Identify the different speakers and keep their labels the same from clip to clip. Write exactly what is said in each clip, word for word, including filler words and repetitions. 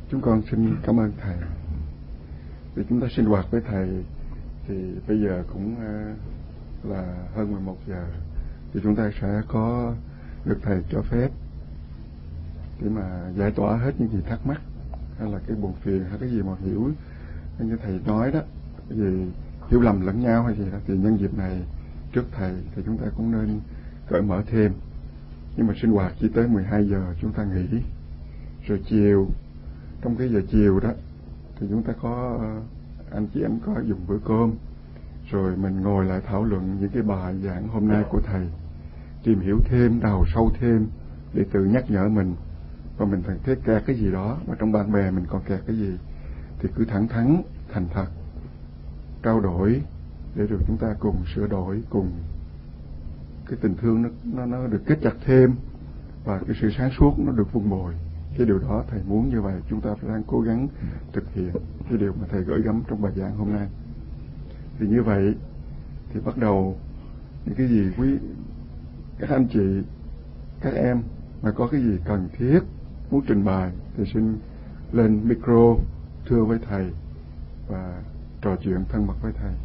Speaker 1: Chúng con xin cảm ơn Thầy. Vì chúng ta sinh hoạt với Thầy thì bây giờ cũng là hơn mười một giờ, thì chúng ta sẽ có được Thầy cho phép để mà giải tỏa hết những gì thắc mắc hay là cái buồn phiền hay cái gì mà hiểu như Thầy nói đó, vì hiểu lầm lẫn nhau hay gì đó, thì nhân dịp này trước Thầy thì chúng ta cũng nên cởi mở thêm. Nhưng mà sinh hoạt chỉ tới mười hai giờ chúng ta nghỉ, rồi chiều, trong cái giờ chiều đó thì chúng ta có anh chị em có dùng bữa cơm, rồi mình ngồi lại thảo luận những cái bài giảng hôm nay của Thầy, tìm hiểu thêm, đào sâu thêm để tự nhắc nhở mình, và mình phải thấy kẹt cái gì đó, mà trong bạn bè mình còn kẹt cái gì thì cứ thẳng thắn, thành thật trao đổi để được chúng ta cùng sửa đổi, cùng cái tình thương nó nó nó được kết chặt thêm, và cái sự sáng suốt nó được vun bồi. Cái điều đó Thầy muốn như vậy, chúng ta phải đang cố gắng thực hiện cái điều mà Thầy gửi gắm trong bài giảng hôm nay. Thì như vậy thì bắt đầu những cái gì quý các anh chị, các em mà có cái gì cần thiết muốn trình bày thì xin lên micro thưa với Thầy và trò chuyện thân mật với Thầy.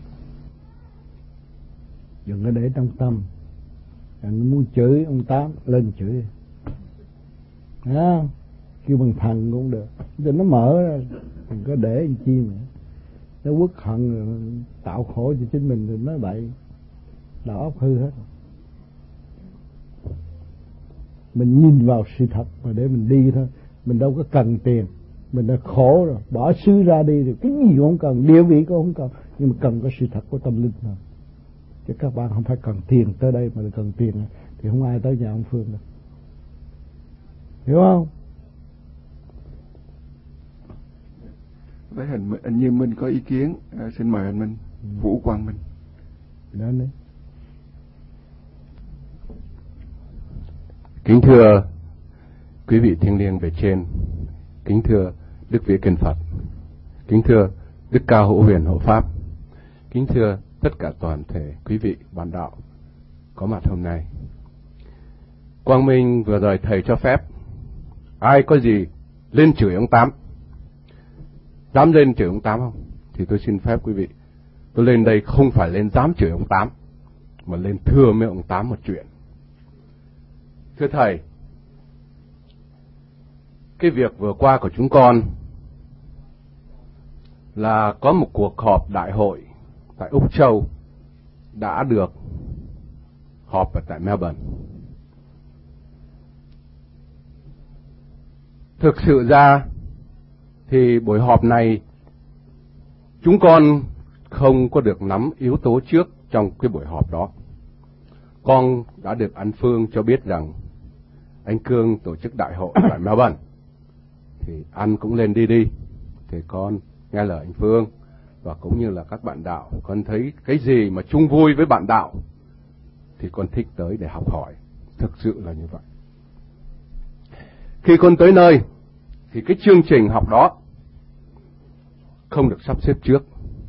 Speaker 2: Đừng có để trong tâm. Anh muốn chửi ông Tám lên chửi, à, kêu bằng thần cũng được, cho nó mở ra, đừng có để anh chi nữa. Nó uất hận rồi tạo khổ cho chính mình rồi nói bậy, đầu óc hư hết. Mình nhìn vào sự thật mà để mình đi thôi. Mình đâu có cần tiền, mình đã khổ rồi, bỏ xứ ra đi rồi, cái gì cũng không cần, địa vị cũng không cần, nhưng mà cần có sự thật của tâm linh thôi. Chứ các bạn không phải cần tiền tới đây, mà cần tiền thì không ai tới nhà ông Phương đâu, hiểu không?
Speaker 1: Với hình anh Như Minh có ý kiến, à, xin mời anh Minh. ừ. Vũ Quang Minh.
Speaker 2: Đó đấy.
Speaker 3: Kính thưa quý vị thiêng liêng về trên, kính thưa Đức Vĩ Kinh Phật, kính thưa Đức Cao Hữu Huyền Hộ Pháp, kính thưa tất cả toàn thể quý vị bạn đạo có mặt hôm nay. Quang Minh vừa rồi Thầy cho phép ai có gì lên chửi ông Tám, dám lên chửi ông Tám không? Thì tôi xin phép quý vị, tôi lên đây không phải lên dám chửi ông Tám, mà lên thưa với ông Tám một chuyện. Thưa Thầy, cái việc vừa qua của chúng con là có một cuộc họp đại hội tại Úc Châu đã được họp ở tại Melbourne. Thực sự ra thì buổi họp này chúng con không có được nắm yếu tố trước trong cái buổi họp đó. Con đã được anh Phương cho biết rằng anh Cương tổ chức đại hội tại Melbourne, thì anh cũng lên đi đi. Thì con nghe lời anh Phương và cũng như là các bạn đạo, con thấy cái gì mà chung vui với bạn đạo thì con thích tới để học hỏi. Thực sự là như vậy. Khi con tới nơi thì cái chương trình học đó không được sắp xếp trước.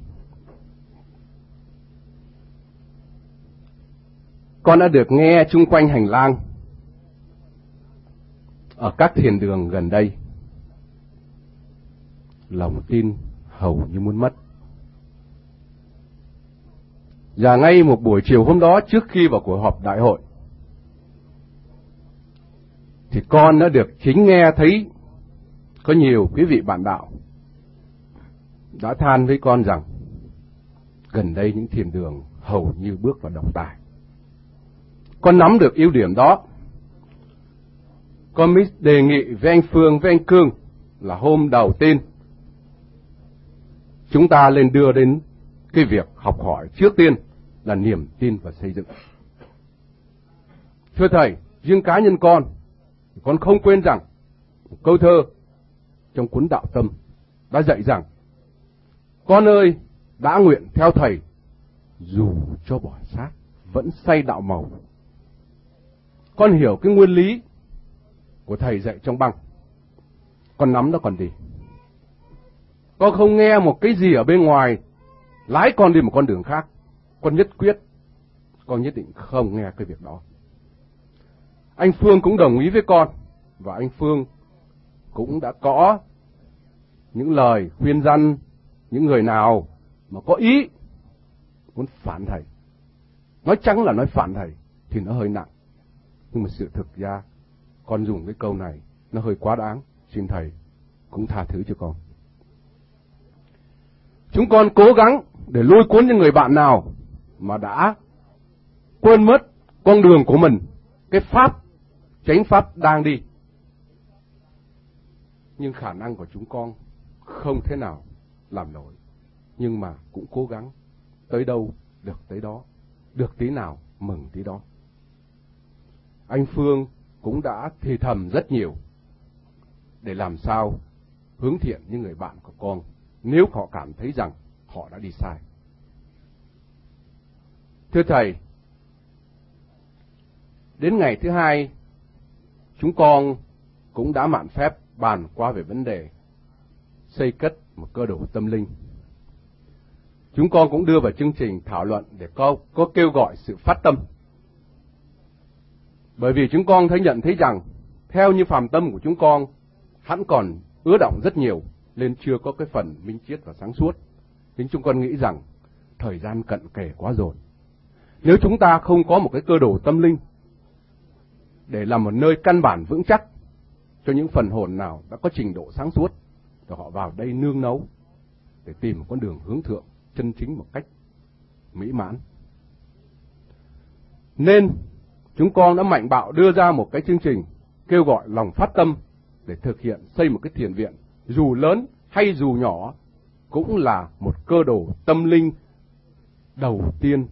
Speaker 3: Con đã được nghe chung quanh hành lang ở các thiền đường gần đây, lòng tin hầu như muốn mất. Và ngay một buổi chiều hôm đó, trước khi vào cuộc họp đại hội, thì con đã được chính nghe thấy có nhiều quý vị bạn đạo đã than với con rằng gần đây những thiền đường hầu như bước vào độc tài. Con nắm được ưu điểm đó, con mới đề nghị với anh Phương, với anh Cương là hôm đầu tiên chúng ta lên đưa đến cái việc học hỏi trước tiên là niềm tin và xây dựng. Thưa Thầy, riêng cá nhân con, con không quên rằng một câu thơ trong cuốn Đạo Tâm đã dạy rằng: con ơi, đã nguyện theo Thầy, dù cho bỏ xác vẫn say đạo màu. Con hiểu cái nguyên lý của Thầy dạy trong băng, con nắm nó còn đi. Con không nghe một cái gì ở bên ngoài lái con đi một con đường khác. Con nhất quyết, con nhất định không nghe cái việc đó. Anh Phương cũng đồng ý với con, và anh Phương cũng đã có những lời khuyên răn những người nào mà có ý muốn phản thầy. Nói trắng là nói phản thầy thì nó hơi nặng. Nhưng mà sự thực ra con dùng cái câu này nó hơi quá đáng. Xin thầy cũng tha thứ cho con. Chúng con cố gắng để lôi cuốn những người bạn nào mà đã quên mất con đường của mình, cái pháp chánh pháp đang đi. Nhưng khả năng của chúng con không thế nào làm nổi. Nhưng mà cũng cố gắng, tới đâu được tới đó, được tí nào mừng tí đó. Anh Phương cũng đã thì thầm rất nhiều để làm sao hướng thiện những người bạn của con nếu họ cảm thấy rằng họ đã đi sai. Thưa thầy, đến ngày thứ hai, chúng con cũng đã mạn phép bàn qua về vấn đề xây cất một cơ đồ tâm linh. Chúng con cũng đưa vào chương trình thảo luận để có, có kêu gọi sự phát tâm. Bởi vì chúng con thấy nhận thấy rằng, theo như phàm tâm của chúng con, hẳn còn ứa đọng rất nhiều, nên chưa có cái phần minh triết và sáng suốt. Nên chúng con nghĩ rằng, thời gian cận kề quá rồi. Nếu chúng ta không có một cái cơ đồ tâm linh, để làm một nơi căn bản vững chắc cho những phần hồn nào đã có trình độ sáng suốt, để họ vào đây nương nấu, để tìm một con đường hướng thượng, chân chính một cách mỹ mãn. Nên, chúng con đã mạnh bạo đưa ra một cái chương trình kêu gọi lòng phát tâm để thực hiện xây một cái thiền viện, dù lớn hay dù nhỏ, cũng là một cơ đồ tâm linh đầu tiên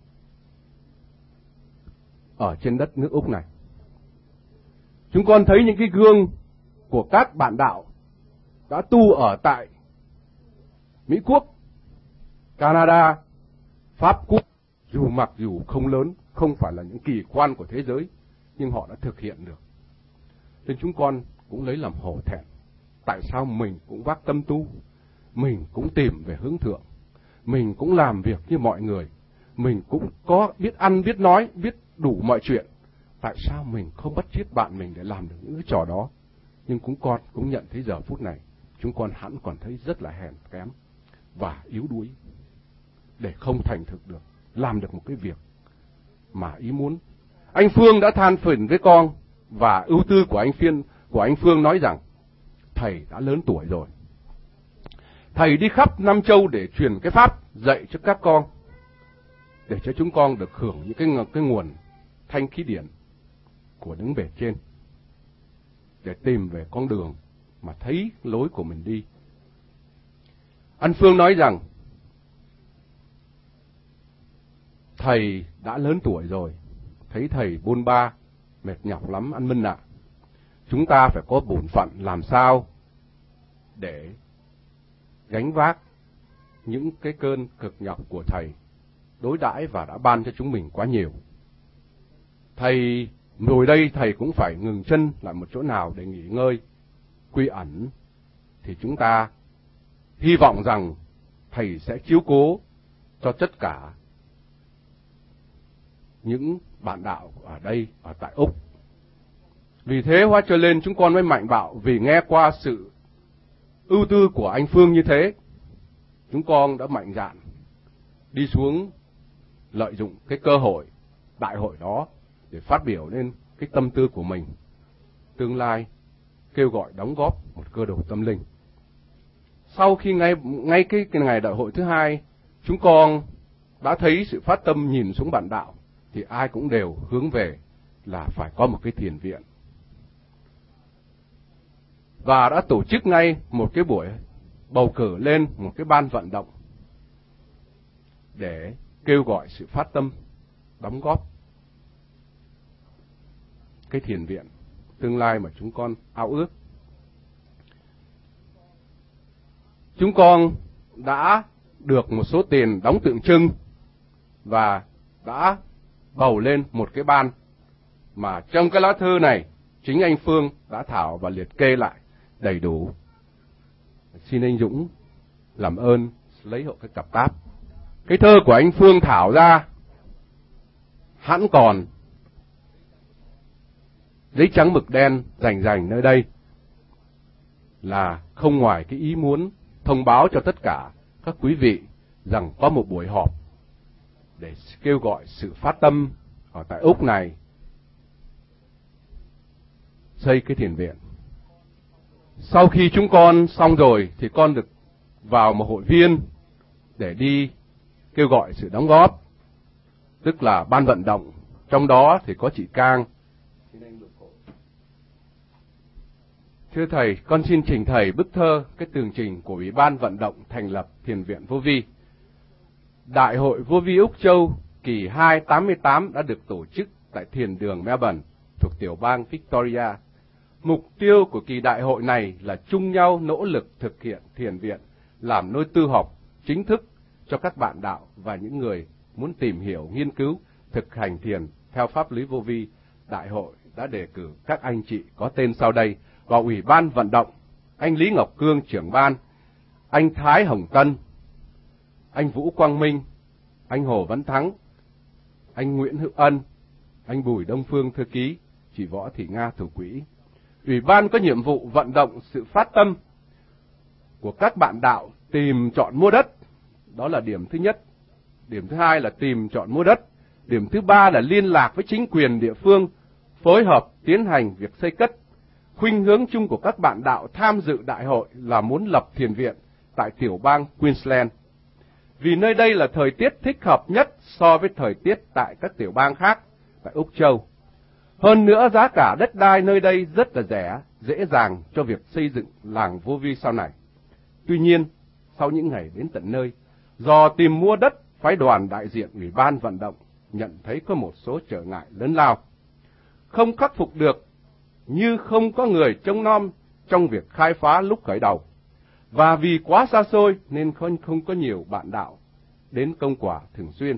Speaker 3: ở trên đất nước Úc này. Chúng con thấy những cái gương của các bạn đạo đã tu ở tại Mỹ Quốc, Canada, Pháp Quốc, dù mặc dù không lớn, không phải là những kỳ quan của thế giới, nhưng họ đã thực hiện được. Nên chúng con cũng lấy làm hổ thẹn. Tại sao mình cũng vác tâm tu, mình cũng tìm về hướng thượng, mình cũng làm việc như mọi người, mình cũng có biết ăn, biết nói, biết đủ mọi chuyện. Tại sao mình không bắt chước bạn mình để làm được những cái trò đó? Nhưng cũng con cũng nhận thấy giờ phút này, chúng con hẳn còn thấy rất là hèn kém và yếu đuối để không thành thực được, làm được một cái việc mà ý muốn. Anh Phương đã than phiền với con, và ưu tư của anh Phiên của anh Phương nói rằng thầy đã lớn tuổi rồi. Thầy đi khắp Nam Châu để truyền cái pháp dạy cho các con, để cho chúng con được hưởng những cái, cái nguồn thanh khí điển của đứng bề trên, để tìm về con đường mà thấy lối của mình đi. Anh Phương nói rằng thầy đã lớn tuổi rồi, thấy thầy bôn ba mệt nhọc lắm anh Minh ạ. Chúng ta phải có bổn phận làm sao để gánh vác những cái cơn cực nhọc của thầy đối đãi và đã ban cho chúng mình quá nhiều. Thầy ngồi đây, thầy cũng phải ngừng chân lại một chỗ nào để nghỉ ngơi, quy ẩn, thì chúng ta hy vọng rằng thầy sẽ chiếu cố cho tất cả những bạn đạo ở đây, ở tại Úc. Vì thế hóa trở lên chúng con mới mạnh bạo, vì nghe qua sự ưu tư của anh Phương như thế, chúng con đã mạnh dạn đi xuống lợi dụng cái cơ hội đại hội đó để phát biểu lên cái tâm tư của mình, tương lai kêu gọi đóng góp một cơ đồ tâm linh. Sau khi ngay ngay cái, cái ngày đại hội thứ hai, chúng con đã thấy sự phát tâm nhìn xuống bạn đạo, thì ai cũng đều hướng về là phải có một cái thiền viện, và đã tổ chức ngay một cái buổi bầu cử lên một cái ban vận động để kêu gọi sự phát tâm đóng góp cái thiền viện tương lai mà chúng con ao ước. Chúng con đã được một số tiền đóng tượng trưng và đã bầu lên một cái ban mà trong cái lá thư này chính anh Phương đã thảo và liệt kê lại đầy đủ. Xin anh Dũng làm ơn lấy hộ cái cặp táp. Cái thơ của anh Phương thảo ra hẳn còn giấy trắng mực đen rành rành nơi đây. là không ngoài cái ý muốn thông báo cho tất cả các quý vị rằng có một buổi họp để kêu gọi sự phát tâm ở tại Úc này xây cái thiền viện. Sau khi chúng con xong rồi thì con được vào một hội viên để đi kêu gọi sự đóng góp, tức là ban vận động. Trong đó thì có chị Cang. Thưa Thầy, con xin trình Thầy bức thơ cái tường trình của Ủy ban vận động thành lập Thiền viện Vô Vi. Đại hội Vô Vi Úc Châu kỳ hai tám mươi tám đã được tổ chức tại Thiền đường Melbourne thuộc tiểu bang Victoria. Mục tiêu của kỳ đại hội này là chung nhau nỗ lực thực hiện thiền viện làm nơi tư học chính thức cho các bạn đạo và những người muốn tìm hiểu, nghiên cứu, thực hành thiền theo pháp lý Vô Vi. Đại hội đã đề cử các anh chị có tên sau đây vào Ủy ban vận động: anh Lý Ngọc Cương trưởng ban, anh Thái Hồng Tân, anh Vũ Quang Minh, anh Hồ Văn Thắng, anh Nguyễn Hữu Ân, anh Bùi Đông Phương thư ký, chị Võ Thị Nga thủ quỹ. Ủy ban có nhiệm vụ vận động sự phát tâm của các bạn đạo tìm chọn mua đất. Đó là điểm thứ nhất. Điểm thứ hai là tìm chọn mua đất. Điểm thứ ba là liên lạc với chính quyền địa phương, phối hợp tiến hành việc xây cất. Khuynh hướng chung của các bạn đạo tham dự đại hội là muốn lập thiền viện tại tiểu bang Queensland, vì nơi đây là thời tiết thích hợp nhất so với thời tiết tại các tiểu bang khác tại Úc Châu. Hơn nữa, giá cả đất đai nơi đây rất là rẻ, dễ dàng cho việc xây dựng làng Vô Vi sau này. Tuy nhiên, sau những ngày đến tận nơi, do tìm mua đất, phái đoàn đại diện Ủy ban vận động nhận thấy có một số trở ngại lớn lao, không khắc phục được, như không có người trông nom trong việc khai phá lúc khởi đầu, và vì quá xa xôi nên không, không có nhiều bạn đạo đến công quả thường xuyên.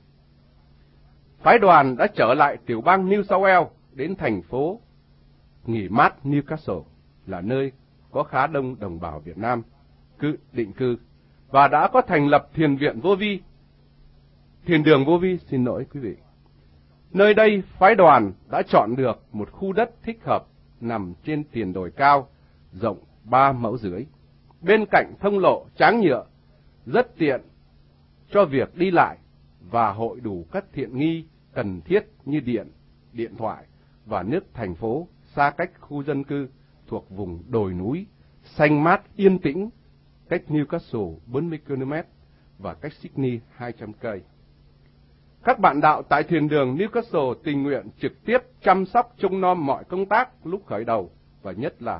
Speaker 3: Phái đoàn đã trở lại tiểu bang New South Wales, đến thành phố nghỉ mát Newcastle, là nơi có khá đông đồng bào Việt Nam cư định cư, và đã có thành lập thiền viện Vô Vi, thiền đường Vô Vi, xin lỗi quý vị. Nơi đây, phái đoàn đã chọn được một khu đất thích hợp nằm trên tiền đồi cao, rộng ba mẫu rưỡi, bên cạnh thông lộ tráng nhựa, rất tiện cho việc đi lại và hội đủ các tiện nghi cần thiết như điện, điện thoại và nước thành phố, xa cách khu dân cư, thuộc vùng đồi núi, xanh mát yên tĩnh, cách Newcastle bốn mươi ki lô mét và cách Sydney hai trăm cây. Các bạn đạo tại thiền đường Newcastle tình nguyện trực tiếp chăm sóc trông nom mọi công tác lúc khởi đầu, và nhất là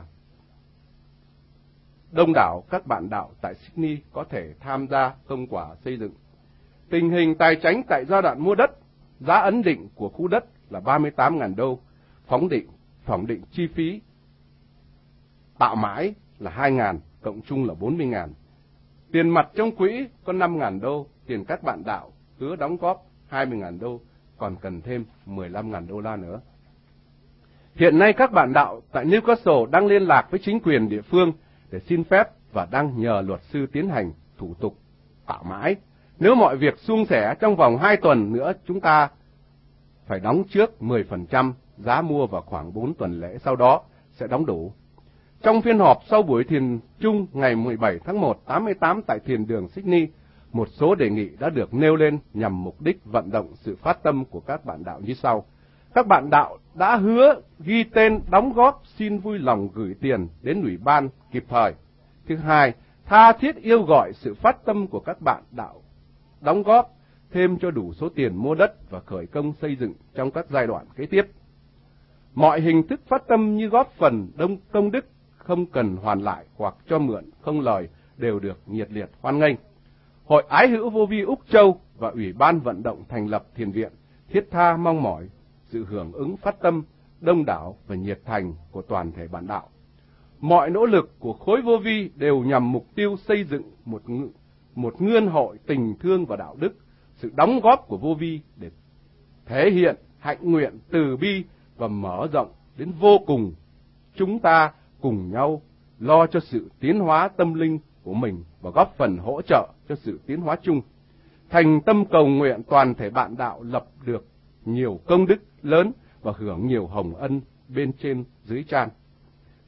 Speaker 3: đông đảo các bạn đạo tại Sydney có thể tham gia công quả xây dựng. Tình hình tài chính tại giai đoạn mua đất, giá ấn định của khu đất là ba mươi tám nghìn đô, phóng định, phỏng định chi phí tạo mãi là hai nghìn, cộng chung là bốn mươi nghìn. Tiền mặt trong quỹ có năm nghìn đô, tiền các bạn đạo hứa đóng góp hai mươi nghìn đô, còn cần thêm mười lăm nghìn đô la nữa. Hiện nay các bạn đạo tại Newcastle đang liên lạc với chính quyền địa phương để xin phép và đang nhờ luật sư tiến hành thủ tục tạo mãi. Nếu mọi việc suôn sẻ trong vòng hai tuần nữa, chúng ta phải đóng trước mười phần trăm giá mua vào khoảng bốn tuần lễ sau đó sẽ đóng đủ. Trong phiên họp sau buổi thiền chung ngày mười bảy tháng một tám mươi tám tại thiền đường Sydney, một số đề nghị đã được nêu lên nhằm mục đích vận động sự phát tâm của các bạn đạo như sau. Các bạn đạo đã hứa ghi tên đóng góp xin vui lòng gửi tiền đến ủy ban kịp thời. Thứ hai, tha thiết yêu gọi sự phát tâm của các bạn đạo đóng góp thêm cho đủ số tiền mua đất và khởi công xây dựng trong các giai đoạn kế tiếp. Mọi hình thức phát tâm như góp phần đông công đức không cần hoàn lại hoặc cho mượn không lời đều được nhiệt liệt hoan nghênh. Hội Ái hữu Vô Vi Úc Châu và Ủy ban vận động thành lập thiền viện thiết tha mong mỏi sự hưởng ứng phát tâm đông đảo và nhiệt thành của toàn thể bạn đạo. Mọi nỗ lực của khối Vô Vi đều nhằm mục tiêu xây dựng một một nguyên hội tình thương và đạo đức, sự đóng góp của Vô Vi để thể hiện hạnh nguyện từ bi và mở rộng đến vô cùng. Chúng ta cùng nhau lo cho sự tiến hóa tâm linh của mình và góp phần hỗ trợ cho sự tiến hóa chung. Thành tâm cầu nguyện toàn thể bạn đạo lập được nhiều công đức lớn và hưởng nhiều hồng ân bên trên dưới chan.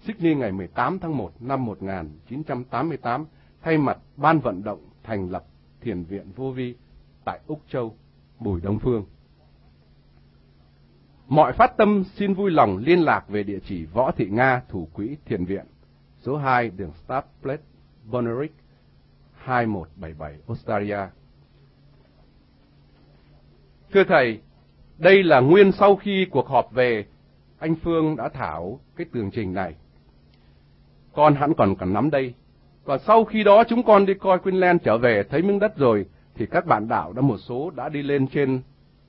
Speaker 3: Sydney ngày mười tám tháng một năm một nghìn chín trăm tám mươi tám, thay mặt ban vận động thành lập Thiền viện Vô Vi tại Úc Châu, Bùi Đông Phương. Mọi phát tâm xin vui lòng liên lạc về địa chỉ Võ Thị Nga, Thủ quỹ Thiền viện, số hai đường Staples, Bonneric, hai một bảy bảy, Australia. Thưa Thầy, đây là nguyên sau khi cuộc họp về, anh Phương đã thảo cái tường trình này. Con hẳn còn còn nắm đây. Và sau khi đó chúng con đi coi Queensland trở về thấy miếng đất rồi, thì các bạn đạo đã một số đã đi lên trên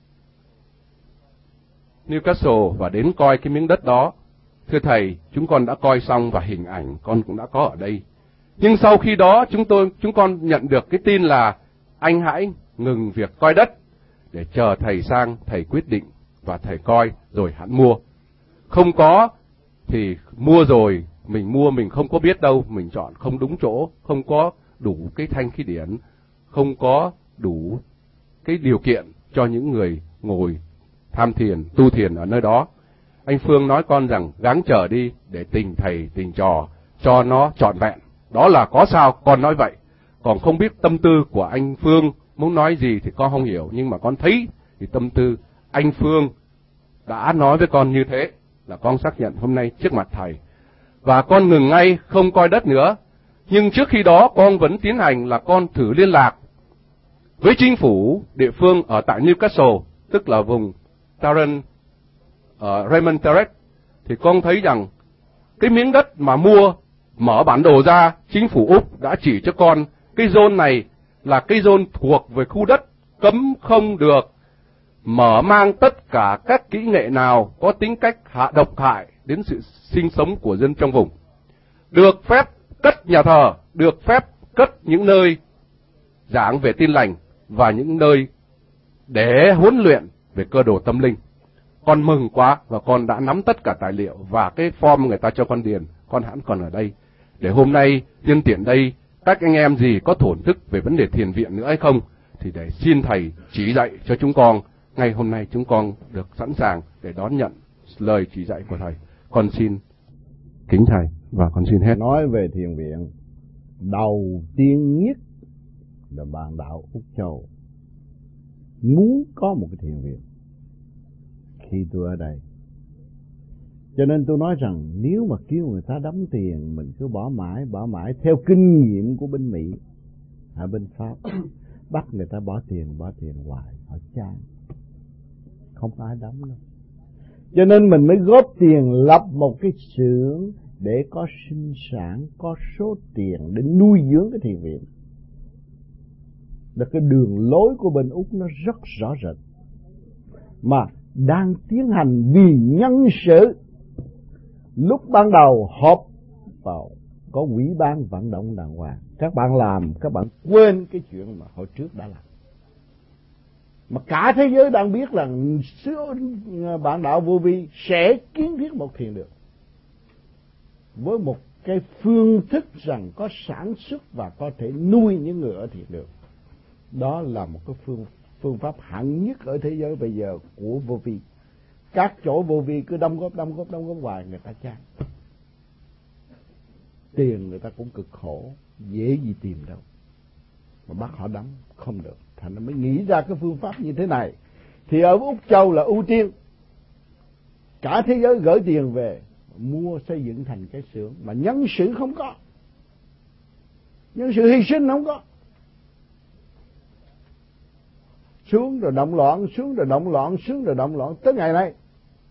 Speaker 3: Newcastle và đến coi cái miếng đất đó. Thưa Thầy, chúng con đã coi xong và hình ảnh con cũng đã có ở đây. Nhưng sau khi đó chúng tôi chúng con nhận được cái tin là anh hãy ngừng việc coi đất để chờ Thầy sang, Thầy quyết định và Thầy coi rồi hẳn mua. Không có thì mua rồi, mình mua mình không có biết đâu, mình chọn không đúng chỗ, không có đủ cái thanh khí điển, không có đủ cái điều kiện cho những người ngồi tham thiền, tu thiền ở nơi đó. Anh Phương nói con rằng gắng chờ đi để tình thầy tình trò cho nó trọn vẹn. Đó là có sao con nói vậy. Còn không biết tâm tư của anh Phương muốn nói gì thì con không hiểu, nhưng mà con thấy thì tâm tư anh Phương đã nói với con như thế là con xác nhận hôm nay trước mặt thầy. Và con ngừng ngay không coi đất nữa. Nhưng trước khi đó con vẫn tiến hành là con thử liên lạc với chính phủ địa phương ở tại Newcastle, tức là vùng Tarrant, ở Raymond Terrace. Thì con thấy rằng cái miếng đất mà mua, mở bản đồ ra, chính phủ Úc đã chỉ cho con cái zone này là cái zone thuộc về khu đất cấm không được mở mang tất cả các kỹ nghệ nào có tính cách hạ độc hại đến sự sinh sống của dân trong vùng. Được phép cất nhà thờ, được phép cất những nơi giảng về tin lành và những nơi để huấn luyện về cơ đồ tâm linh. Con mừng quá và con đã nắm tất cả tài liệu và cái form người ta cho con điền, con hẳn còn ở đây. Để hôm nay nhân tiện đây, các anh em gì có thổn thức về vấn đề thiền viện nữa hay không, thì để xin thầy chỉ dạy cho chúng con. Ngay hôm nay chúng con được sẵn sàng để đón nhận lời chỉ dạy của thầy. Con xin kính thầy và con xin hết.
Speaker 2: Nói về thiền viện, đầu tiên nhất là bạn đạo Úc Châu muốn có một cái thiền viện khi tôi ở đây. Cho nên tôi nói rằng nếu mà kêu người ta đóng tiền, mình cứ bỏ mãi, bỏ mãi theo kinh nghiệm của bên Mỹ, ở bên Pháp, bắt người ta bỏ tiền, bỏ tiền hoài, họ chán, không ai đóng đâu. Cho nên mình mới góp tiền lập một cái xưởng để có sinh sản, có số tiền để nuôi dưỡng cái thiền viện. Là cái đường lối của bên Úc nó rất rõ rệt, mà đang tiến hành vì nhân sự. Lúc ban đầu họp vào có ủy ban vận động đàng hoàng, các bạn làm, các bạn quên cái chuyện mà hồi trước đã làm. Mà cả thế giới đang biết là bạn đạo Vô Vi sẽ kiến thiết một thiền đường với một cái phương thức rằng có sản xuất và có thể nuôi những người ở thiền đường. Đó là một cái phương phương pháp hạng nhất ở thế giới bây giờ của Vô Vi. Các chỗ Vô Vi cứ đóng góp đóng góp đóng góp hoài, người ta chán. Tiền người ta cũng cực khổ, dễ gì tìm đâu, mà bắt họ đóng không được, thành nó mới nghĩ ra cái phương pháp như thế này. Thì ở Úc Châu là ưu tiên, cả thế giới gửi tiền về mua xây dựng thành cái xưởng, mà nhân sự không có, nhân sự hy sinh không có. Xuống rồi động loạn, xuống rồi động loạn, xuống rồi động loạn tới ngày nay.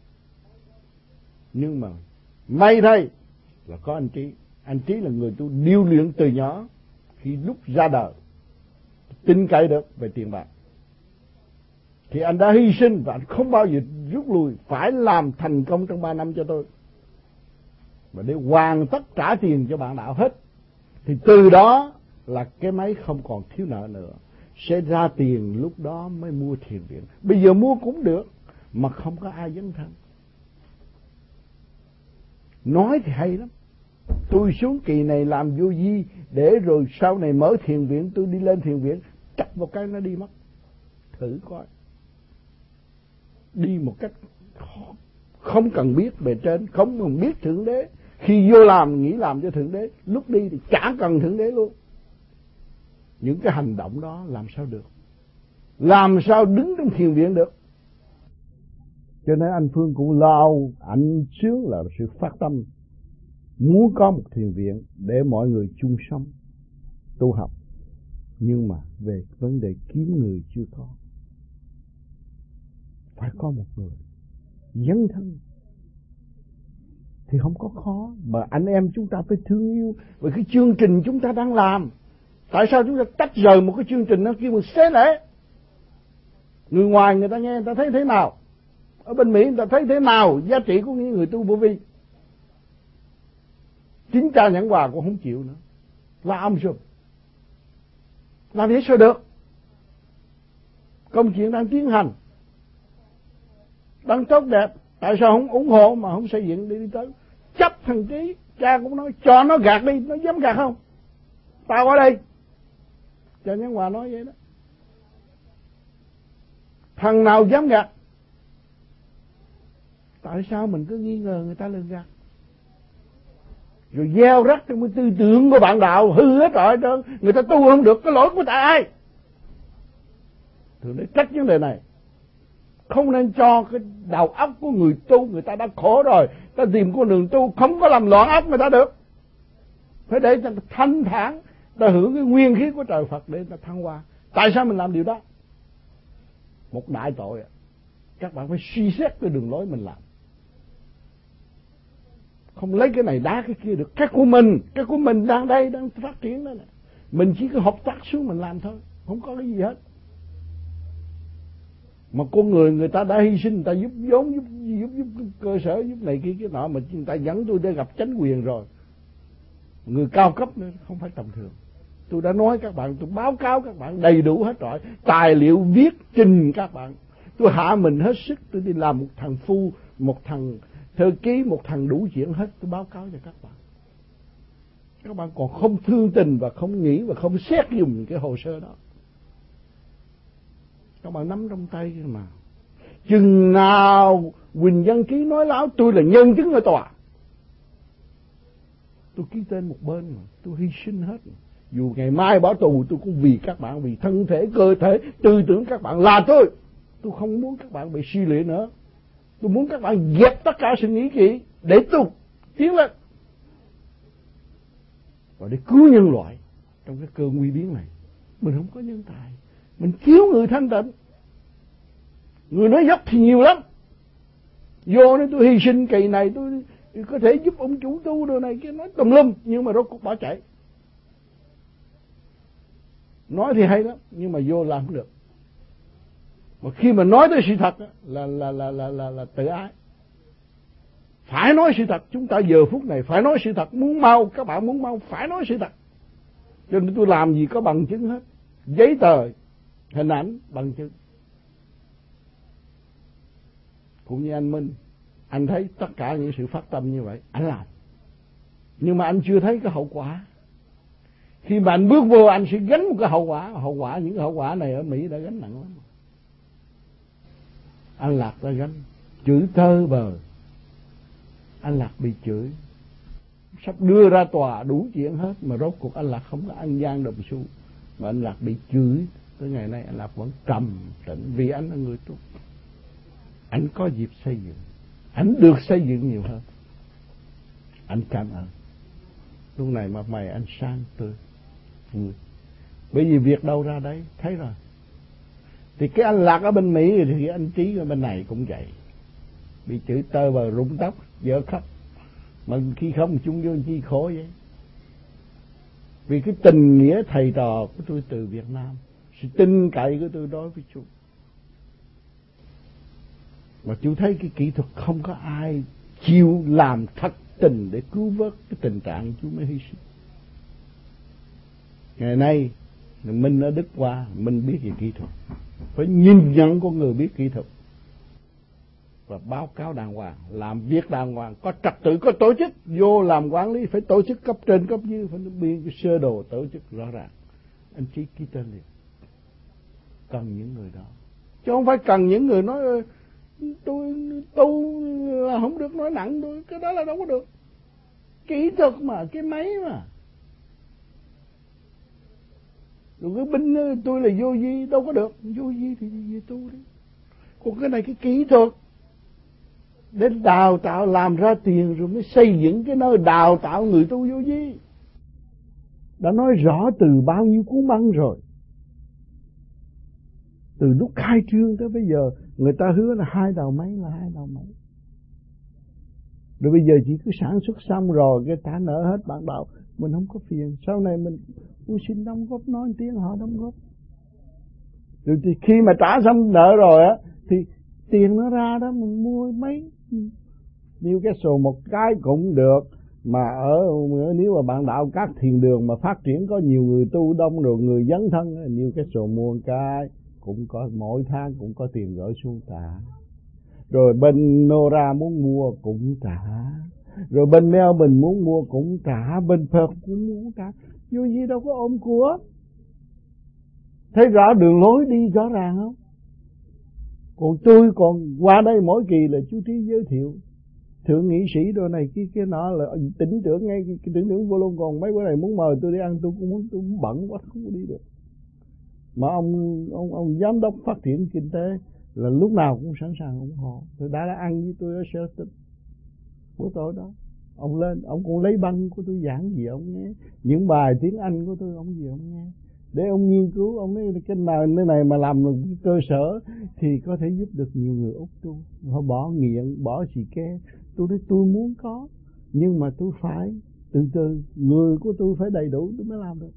Speaker 2: Nhưng mà may thay là có anh Trí. Anh Trí là người tôi điêu luyện từ nhỏ, khi lúc ra đời tin cậy được về tiền bạc, thì anh đã hy sinh và anh không bao giờ rút lui, phải làm thành công trong ba năm cho tôi, và để hoàn tất trả tiền cho bạn đạo hết. Thì từ đó là cái máy không còn thiếu nợ nữa, sẽ ra tiền, lúc đó mới mua thiền viện. Bây giờ mua cũng được, mà không có ai dấn thân. Nói thì hay lắm, tôi xuống kỳ này làm vô vi, để rồi sau này mở thiền viện, tôi đi lên thiền viện, chặt một cái nó đi mất. Thử coi. Đi một cách không cần biết bề trên, không cần biết thượng đế, Khi vô làm nghĩ làm cho Thượng Đế, lúc đi thì chả cần Thượng Đế luôn. Những cái hành động đó làm sao được? Làm sao đứng trong thiền viện được? Cho nên anh Phương cũng lao, anh sướng là sự phát tâm muốn có một thiền viện để mọi người chung sống, tu học. Nhưng mà về vấn đề kiếm người chưa có. Phải có một người dấn thân thì không có khó. Mà anh em chúng ta phải thương yêu về cái chương trình chúng ta đang làm. Tại sao chúng ta tách rời một cái chương trình nó kêu một xế lễ? Người ngoài người ta nghe người ta thấy thế nào? Ở bên Mỹ người ta thấy thế nào giá trị của những người tu vô vi? Chính cha Nhẫn Hòa cũng không chịu nữa, là âm sùm. Làm thế sao được? Công chuyện đang tiến hành, đang tốt đẹp, tại sao không ủng hộ mà không xây dựng đi, đi tới? Chấp thằng Trí, cha cũng nói cho nó gạt đi, nó dám gạt không? Tao ở đây. Cha Nhẫn Hòa nói vậy đó. Thằng nào dám gạt? Tại sao mình cứ nghi ngờ người ta lên gạt? Rồi gieo rắc trong cái tư tưởng của bạn đạo hư hết rồi trơn. Người ta tu không được, cái lỗi của tại ai? Thường để trách vấn đề này. Không nên cho cái đầu óc của người tu, người ta đã khổ rồi, ta tìm con đường tu không có làm loạn óc người ta được. Phải để ta thanh thản, ta hưởng cái nguyên khí của trời Phật để ta thăng hoa. Tại sao mình làm điều đó? Một đại tội. Các bạn phải suy xét cái đường lối mình làm. Không lấy cái này đá cái kia được. Cái của mình, cái của mình đang đây, đang phát triển đó nè. Mình chỉ có hợp tác xuống mình làm thôi, không có cái gì hết. Mà con người người ta đã hy sinh, người ta giúp vốn, giúp, giúp, giúp cơ sở, giúp này kia cái nọ, mà người ta dẫn tôi để gặp chánh quyền rồi. Người cao cấp nữa, không phải tầm thường. Tôi đã nói các bạn, tôi báo cáo các bạn đầy đủ hết rồi. Tài liệu viết trình các bạn. Tôi hạ mình hết sức, tôi đi làm một thằng phu, một thằng thơ ký, một thằng đủ chuyện hết, tôi báo cáo cho các bạn. Các bạn còn không thương tình và không nghĩ và không xét dùng cái hồ sơ đó. Các bạn nắm trong tay mà. Chừng nào Quỳnh Văn Ký nói láo tôi là nhân chứng ở tòa. Tôi ký tên một bên mà, tôi hy sinh hết. Dù ngày mai bỏ tù tôi cũng vì các bạn, vì thân thể, cơ thể, tư tưởng các bạn là tôi. Tôi không muốn các bạn bị suy luyện nữa. Tôi muốn các bạn dẹp tất cả sự nghĩ kỹ để tôi tiến lên. Và để cứu nhân loại trong cái cơn nguy biến này. Mình không có nhân tài. Mình thiếu người thanh tịnh. Người nói dốc thì nhiều lắm. Vô nên tôi hy sinh kỳ này, tôi có thể giúp ông chủ tu đồ này kia, nói tùm lum, nhưng mà rốt cuộc bỏ chạy. Nói thì hay lắm, nhưng mà vô làm không được. Mà khi mà nói tới sự thật là là là là là, là tự ái. Phải nói sự thật, chúng ta giờ phút này phải nói sự thật, muốn mau, các bạn muốn mau phải nói sự thật. Cho nên tôi làm gì có bằng chứng hết. Giấy tờ, hình ảnh, bằng chứng. Cũng như anh Minh, anh thấy tất cả những sự phát tâm như vậy, anh làm. Nhưng mà anh chưa thấy cái hậu quả. Khi mà anh bước vô anh sẽ gánh một cái hậu quả. Hậu quả, những cái hậu quả này ở Mỹ đã gánh nặng lắm. Anh Lạc đã gánh, chửi tơ bờ. Anh Lạc bị chửi, sắp đưa ra tòa đủ chuyện hết, mà rốt cuộc anh Lạc không có ăn gian đồng xu. Mà anh Lạc bị chửi, tới ngày nay anh Lạc vẫn trầm tĩnh, vì anh là người tu. Anh có dịp xây dựng, anh được xây dựng nhiều hơn. Anh cảm ơn. Lúc này mặt mày anh sang tươi vui. Bởi vì việc đâu ra đấy, thấy rồi. Thì cái anh Lạc ở bên Mỹ thì anh Trí ở bên này cũng vậy. Bị chửi tơ vào rụng tóc, vợ khóc. Mà khi không chung vô chi khổ vậy. Vì cái tình nghĩa thầy trò của tôi từ Việt Nam, sự tin cậy của tôi đối với chú. Mà chú thấy cái kỹ thuật không có ai chịu làm thật tình để cứu vớt cái tình trạng chú mới hy sinh. Ngày nay mình ở Đức qua, mình biết về kỹ thuật, phải nhìn nhận con người biết kỹ thuật và báo cáo đàng hoàng, làm việc đàng hoàng, có trật tự, có tổ chức. Vô làm quản lý phải tổ chức cấp trên cấp dưới, phải biên cái sơ đồ tổ chức rõ ràng. Anh Chí ký tên liền. Cần những người đó, chứ không phải cần những người nói tôi tu là không được nói nặng, tôi cái đó là đâu có được. kỹ thuật mà, cái máy mà. Rồi cái binh tôi là vô vi, đâu có được. Vô vi thì về tu đi. Còn cái này cái kỹ thuật để đào tạo làm ra tiền rồi mới xây dựng cái nơi đào tạo người tu vô vi. Đã nói rõ từ bao nhiêu cuốn băng rồi. Từ lúc khai trương tới bây giờ người ta hứa là hai đầu máy là hai đầu máy. Rồi bây giờ chỉ cứ sản xuất xong rồi cái trả nợ hết bạn đạo, mình không có phiền. Sau này mình tôi xin đóng góp, nói tiếng họ đóng góp. Rồi thì khi mà trả xong nợ rồi á thì tiền nó ra đó mình mua mấy nhiều cái sổ một cái cũng được. Mà ở nếu mà bạn đạo các thiền đường mà phát triển có nhiều người tu đông rồi người dấn thân, nhiều cái sổ mua một cái cũng có, mỗi tháng cũng có tiền gửi xuống trả. Rồi bên Nora muốn mua cũng trả. Rồi bên Melbourne muốn mua cũng trả. Bên Perth cũng muốn trả. Vô gì đâu có ôm của. Thấy rõ đường lối đi rõ ràng không? Còn tôi còn qua đây mỗi kỳ là chú Trí giới thiệu thượng nghị sĩ đồ này kia kia nọ, là tỉnh trưởng ngay cái tỉnh trưởng vô luôn. Còn mấy bữa này muốn mời tôi đi ăn tôi cũng muốn, tôi cũng bận quá không có đi được. Mà ông ông ông giám đốc phát triển kinh tế là lúc nào cũng sẵn sàng ủng hộ. Tôi đã, đã ăn với tôi ở Sheraton buổi tối đó, ông lên ông cũng lấy băng của tôi giảng gì ông nghe, những bài tiếng Anh của tôi ông gì ông nghe, để ông nghiên cứu. Ông nói cái nào nơi này mà làm được cơ sở thì có thể giúp được nhiều người Úc tu. Họ bỏ nghiện, bỏ xì ke. Tôi nói tôi muốn có, nhưng mà tôi phải từ từ, người của tôi phải đầy đủ tôi mới làm được.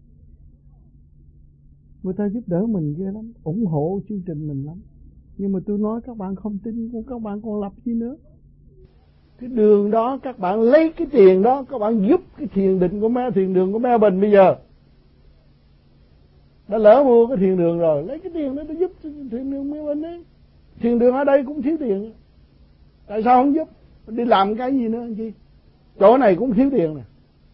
Speaker 2: Người ta giúp đỡ mình ghê lắm, ủng hộ chương trình mình lắm. Nhưng mà tôi nói các bạn không tin, các bạn còn lập gì nữa. Cái đường đó các bạn lấy cái tiền đó, các bạn giúp cái thiền định của mẹ, thiền đường của mẹ Bình bây giờ đã lỡ mua cái thiền đường rồi, lấy cái tiền đó để giúp thiền đường mẹ Bình ấy. Thiền đường ở đây cũng thiếu tiền, tại sao không giúp? Đi làm cái gì nữa anh chi? Chỗ này cũng thiếu tiền nè.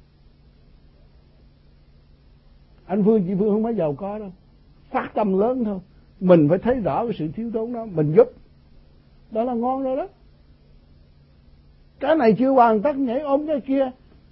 Speaker 2: Anh Phương chị Phương không phải giàu có đâu, phát tâm lớn thôi. Mình phải thấy rõ cái sự thiếu thốn đó, mình giúp, đó là ngon rồi đó. Cái này chưa hoàn tất nhảy ôm cái kia,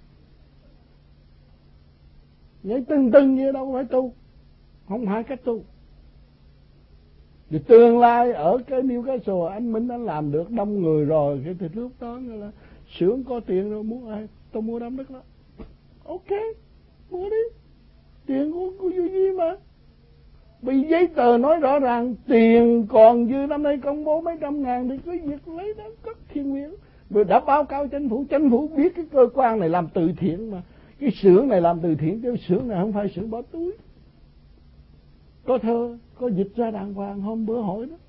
Speaker 2: nhảy tưng tưng như đâu phải tu, không phải cách tu. Thì tương lai ở cái Newcastle anh Minh anh làm được đông người rồi, cái thì lúc đó là xưởng có tiền rồi, muốn ai tôi mua đám đất đó, ok mua đi, tiền của của Duy Duy mà. Vì giấy tờ nói rõ ràng tiền còn dư, năm nay công bố mấy trăm ngàn thì cứ việc lấy đó cất thiên nguyện. Rồi đã báo cáo chính phủ, chính phủ biết cái cơ quan này làm từ thiện mà, cái xưởng này làm từ thiện, chứ xưởng này không phải xưởng bỏ túi. Có thơ, có dịch ra đàng hoàng, hôm bữa hỏi đó,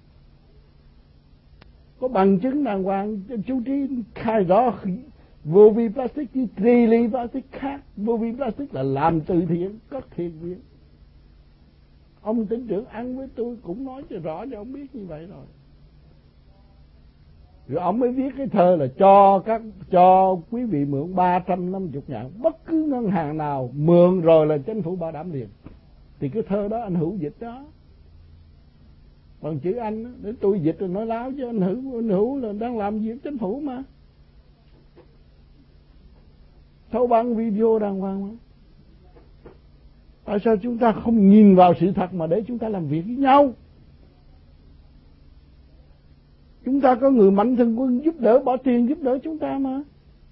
Speaker 2: có bằng chứng đàng hoàng. Chú Trí khai rõ vô vi plastic với tri ly plastic khác. Vô vi plastic là làm từ thiện, cất thiện nguyện. Ông tỉnh trưởng ăn với tôi cũng nói cho rõ cho ông biết như vậy rồi. Rồi ông mới viết cái thơ là cho các cho quý vị mượn ba trăm năm mươi ngàn, bất cứ ngân hàng nào mượn rồi là chính phủ bảo đảm liền. Thì cái thơ đó anh Hữu dịch đó, bằng chữ Anh đó, để tôi dịch rồi nói láo chứ anh Hữu anh Hữu là đang làm việc chính phủ mà, thâu băng video đàng hoàng mà. Tại sao chúng ta không nhìn vào sự thật mà để chúng ta làm việc với nhau? Chúng ta có người mạnh thường quân giúp đỡ, bỏ tiền giúp đỡ chúng ta mà.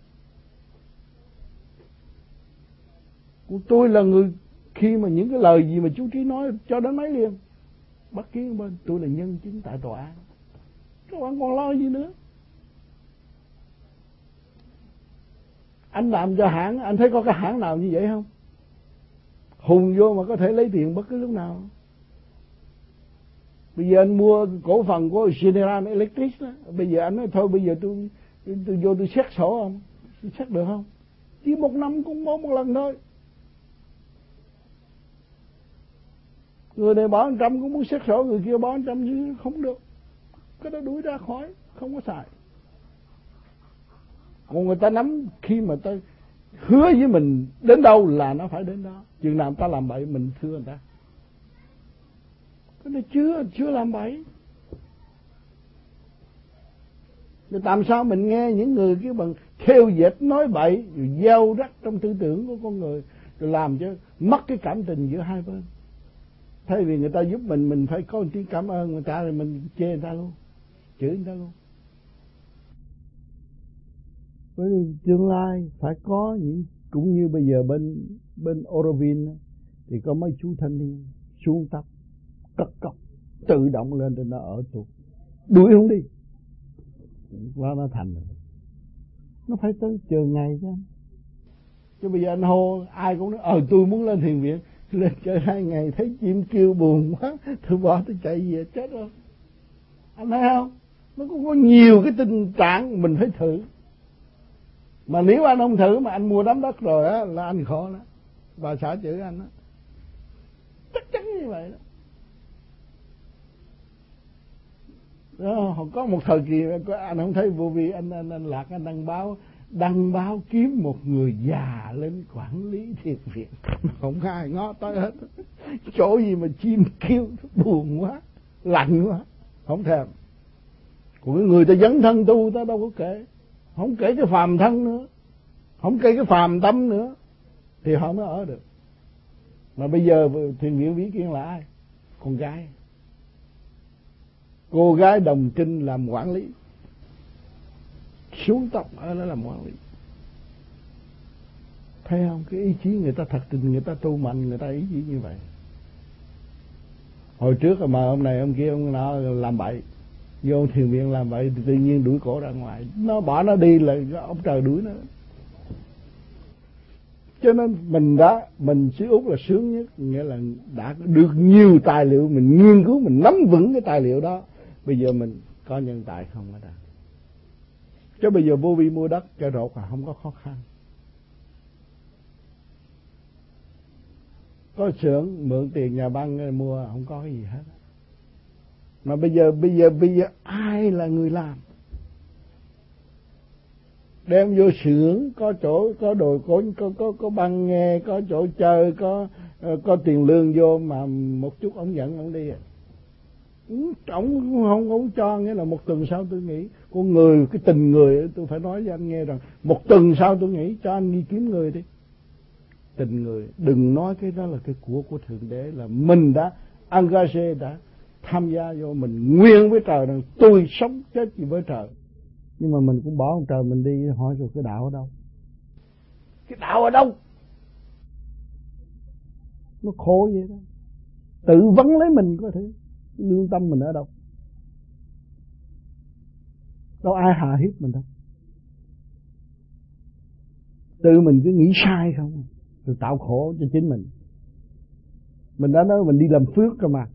Speaker 2: Tôi là người, khi mà những cái lời gì mà chú Trí nói cho đến mấy liền bắt kiến bên, tôi là nhân chứng tại tòa án. Các bạn còn lo gì nữa? Anh làm cho hãng, anh thấy có cái hãng nào như vậy không? Hùng vô mà có thể lấy tiền bất cứ lúc nào. Bây giờ anh mua cổ phần của General Electric đó, bây giờ anh nói thôi bây giờ tôi tôi, tôi vô tôi xét sổ không? Tôi xét được không? Chỉ một năm cũng có một lần thôi. Người này bỏ một trăm cũng muốn xét sổ, người kia bỏ một trăm chứ không được. Cái đó đuổi ra khỏi, không có xài. Còn người ta nắm, khi mà ta hứa với mình đến đâu là nó phải đến đó. Chừng nào ta làm bậy mình thưa người ta. Cái này chưa, chưa làm bậy. Rồi làm sao mình nghe những người kia bằng khêu dệt nói bậy, rồi gieo rắc trong tư tưởng của con người, rồi làm cho mất cái cảm tình giữa hai bên. Thay vì người ta giúp mình, mình phải có một tiếng cảm ơn người ta, rồi mình chê người ta luôn, chửi người ta luôn. Bởi vì tương lai phải có những, cũng như bây giờ bên bên Oroville thì có mấy chú thanh niên xuống tóc cất cốc tự động lên trên đó ở tù, đuổi không đi, qua nó thành rồi. Nó phải tới chờ ngày chứ. Chứ bây giờ anh hô ai cũng nói ờ tôi muốn lên thiền viện, lên chơi hai ngày thấy chim kêu buồn quá, tôi bỏ tôi chạy về chết rồi. Anh thấy không? Nó cũng có nhiều cái tình trạng mình phải thử. Mà nếu anh không thử mà anh mua đám đất rồi á là anh khổ đó. Bà xã chửi anh á. Chắc chắn như vậy đó. Đó, có một thời kỳ anh không thấy vô vi, anh, anh, anh Lạc anh đăng báo đăng báo kiếm một người già lên quản lý thiền viện, không có ai ngó tới hết. Chỗ gì mà chim kêu buồn quá, lạnh quá, không thèm. Còn cái người ta dấn thân tu ta đâu có kể, không kể cái phàm thân nữa, không kể cái phàm tâm nữa, thì họ mới ở được. Mà bây giờ thiền viện Vĩ Kiên là ai? Con gái, cô gái đồng trinh làm quản lý, xuống tóc ở đó làm quản lý. Thấy không? Cái ý chí người ta thật tình, người ta tu mạnh, người ta ý chí như vậy. Hồi trước mà ông này ông kia ông nọ làm bậy, vô thiền viện làm bậy thì tự nhiên đuổi cổ ra ngoài, nó bỏ nó đi là ông trời đuổi nó. Cho nên mình đã, mình xứ Úc là sướng nhất, nghĩa là đã được nhiều tài liệu, mình nghiên cứu, mình nắm vững cái tài liệu đó. Bây giờ mình có nhân tài không ở đây. Chứ bây giờ vô vi mua đất cho rột là không có khó khăn. Có xưởng mượn tiền nhà băng mua không có cái gì hết. Mà bây giờ bây giờ bây giờ ai là người làm? Đem vô xưởng có chỗ có đồ có có có có băng nghe, có chỗ chơi, có có tiền lương vô mà một chút ông giận ông đi. Ông không không cho, nghĩa là một tuần sau tôi nghĩ con người, cái tình người tôi phải nói với anh nghe rằng một tuần sau tôi nghĩ cho anh đi kiếm người đi. Tình người, đừng nói cái đó là cái của của Thượng Đế, là mình đã engage, đã tham gia vô, mình nguyên với trời rằng tôi sống chết gì với trời. Nhưng mà mình cũng bỏ ông trời mình đi, hỏi rồi cái đạo ở đâu? Cái đạo ở đâu? Nó khổ vậy đó. Tự vấn lấy mình có thể, lương tâm mình ở đâu? Đâu ai hạ hiếp mình đâu. Tự mình cứ nghĩ sai không, rồi tạo khổ cho chính mình. Mình đã nói mình đi làm phước cơ mà.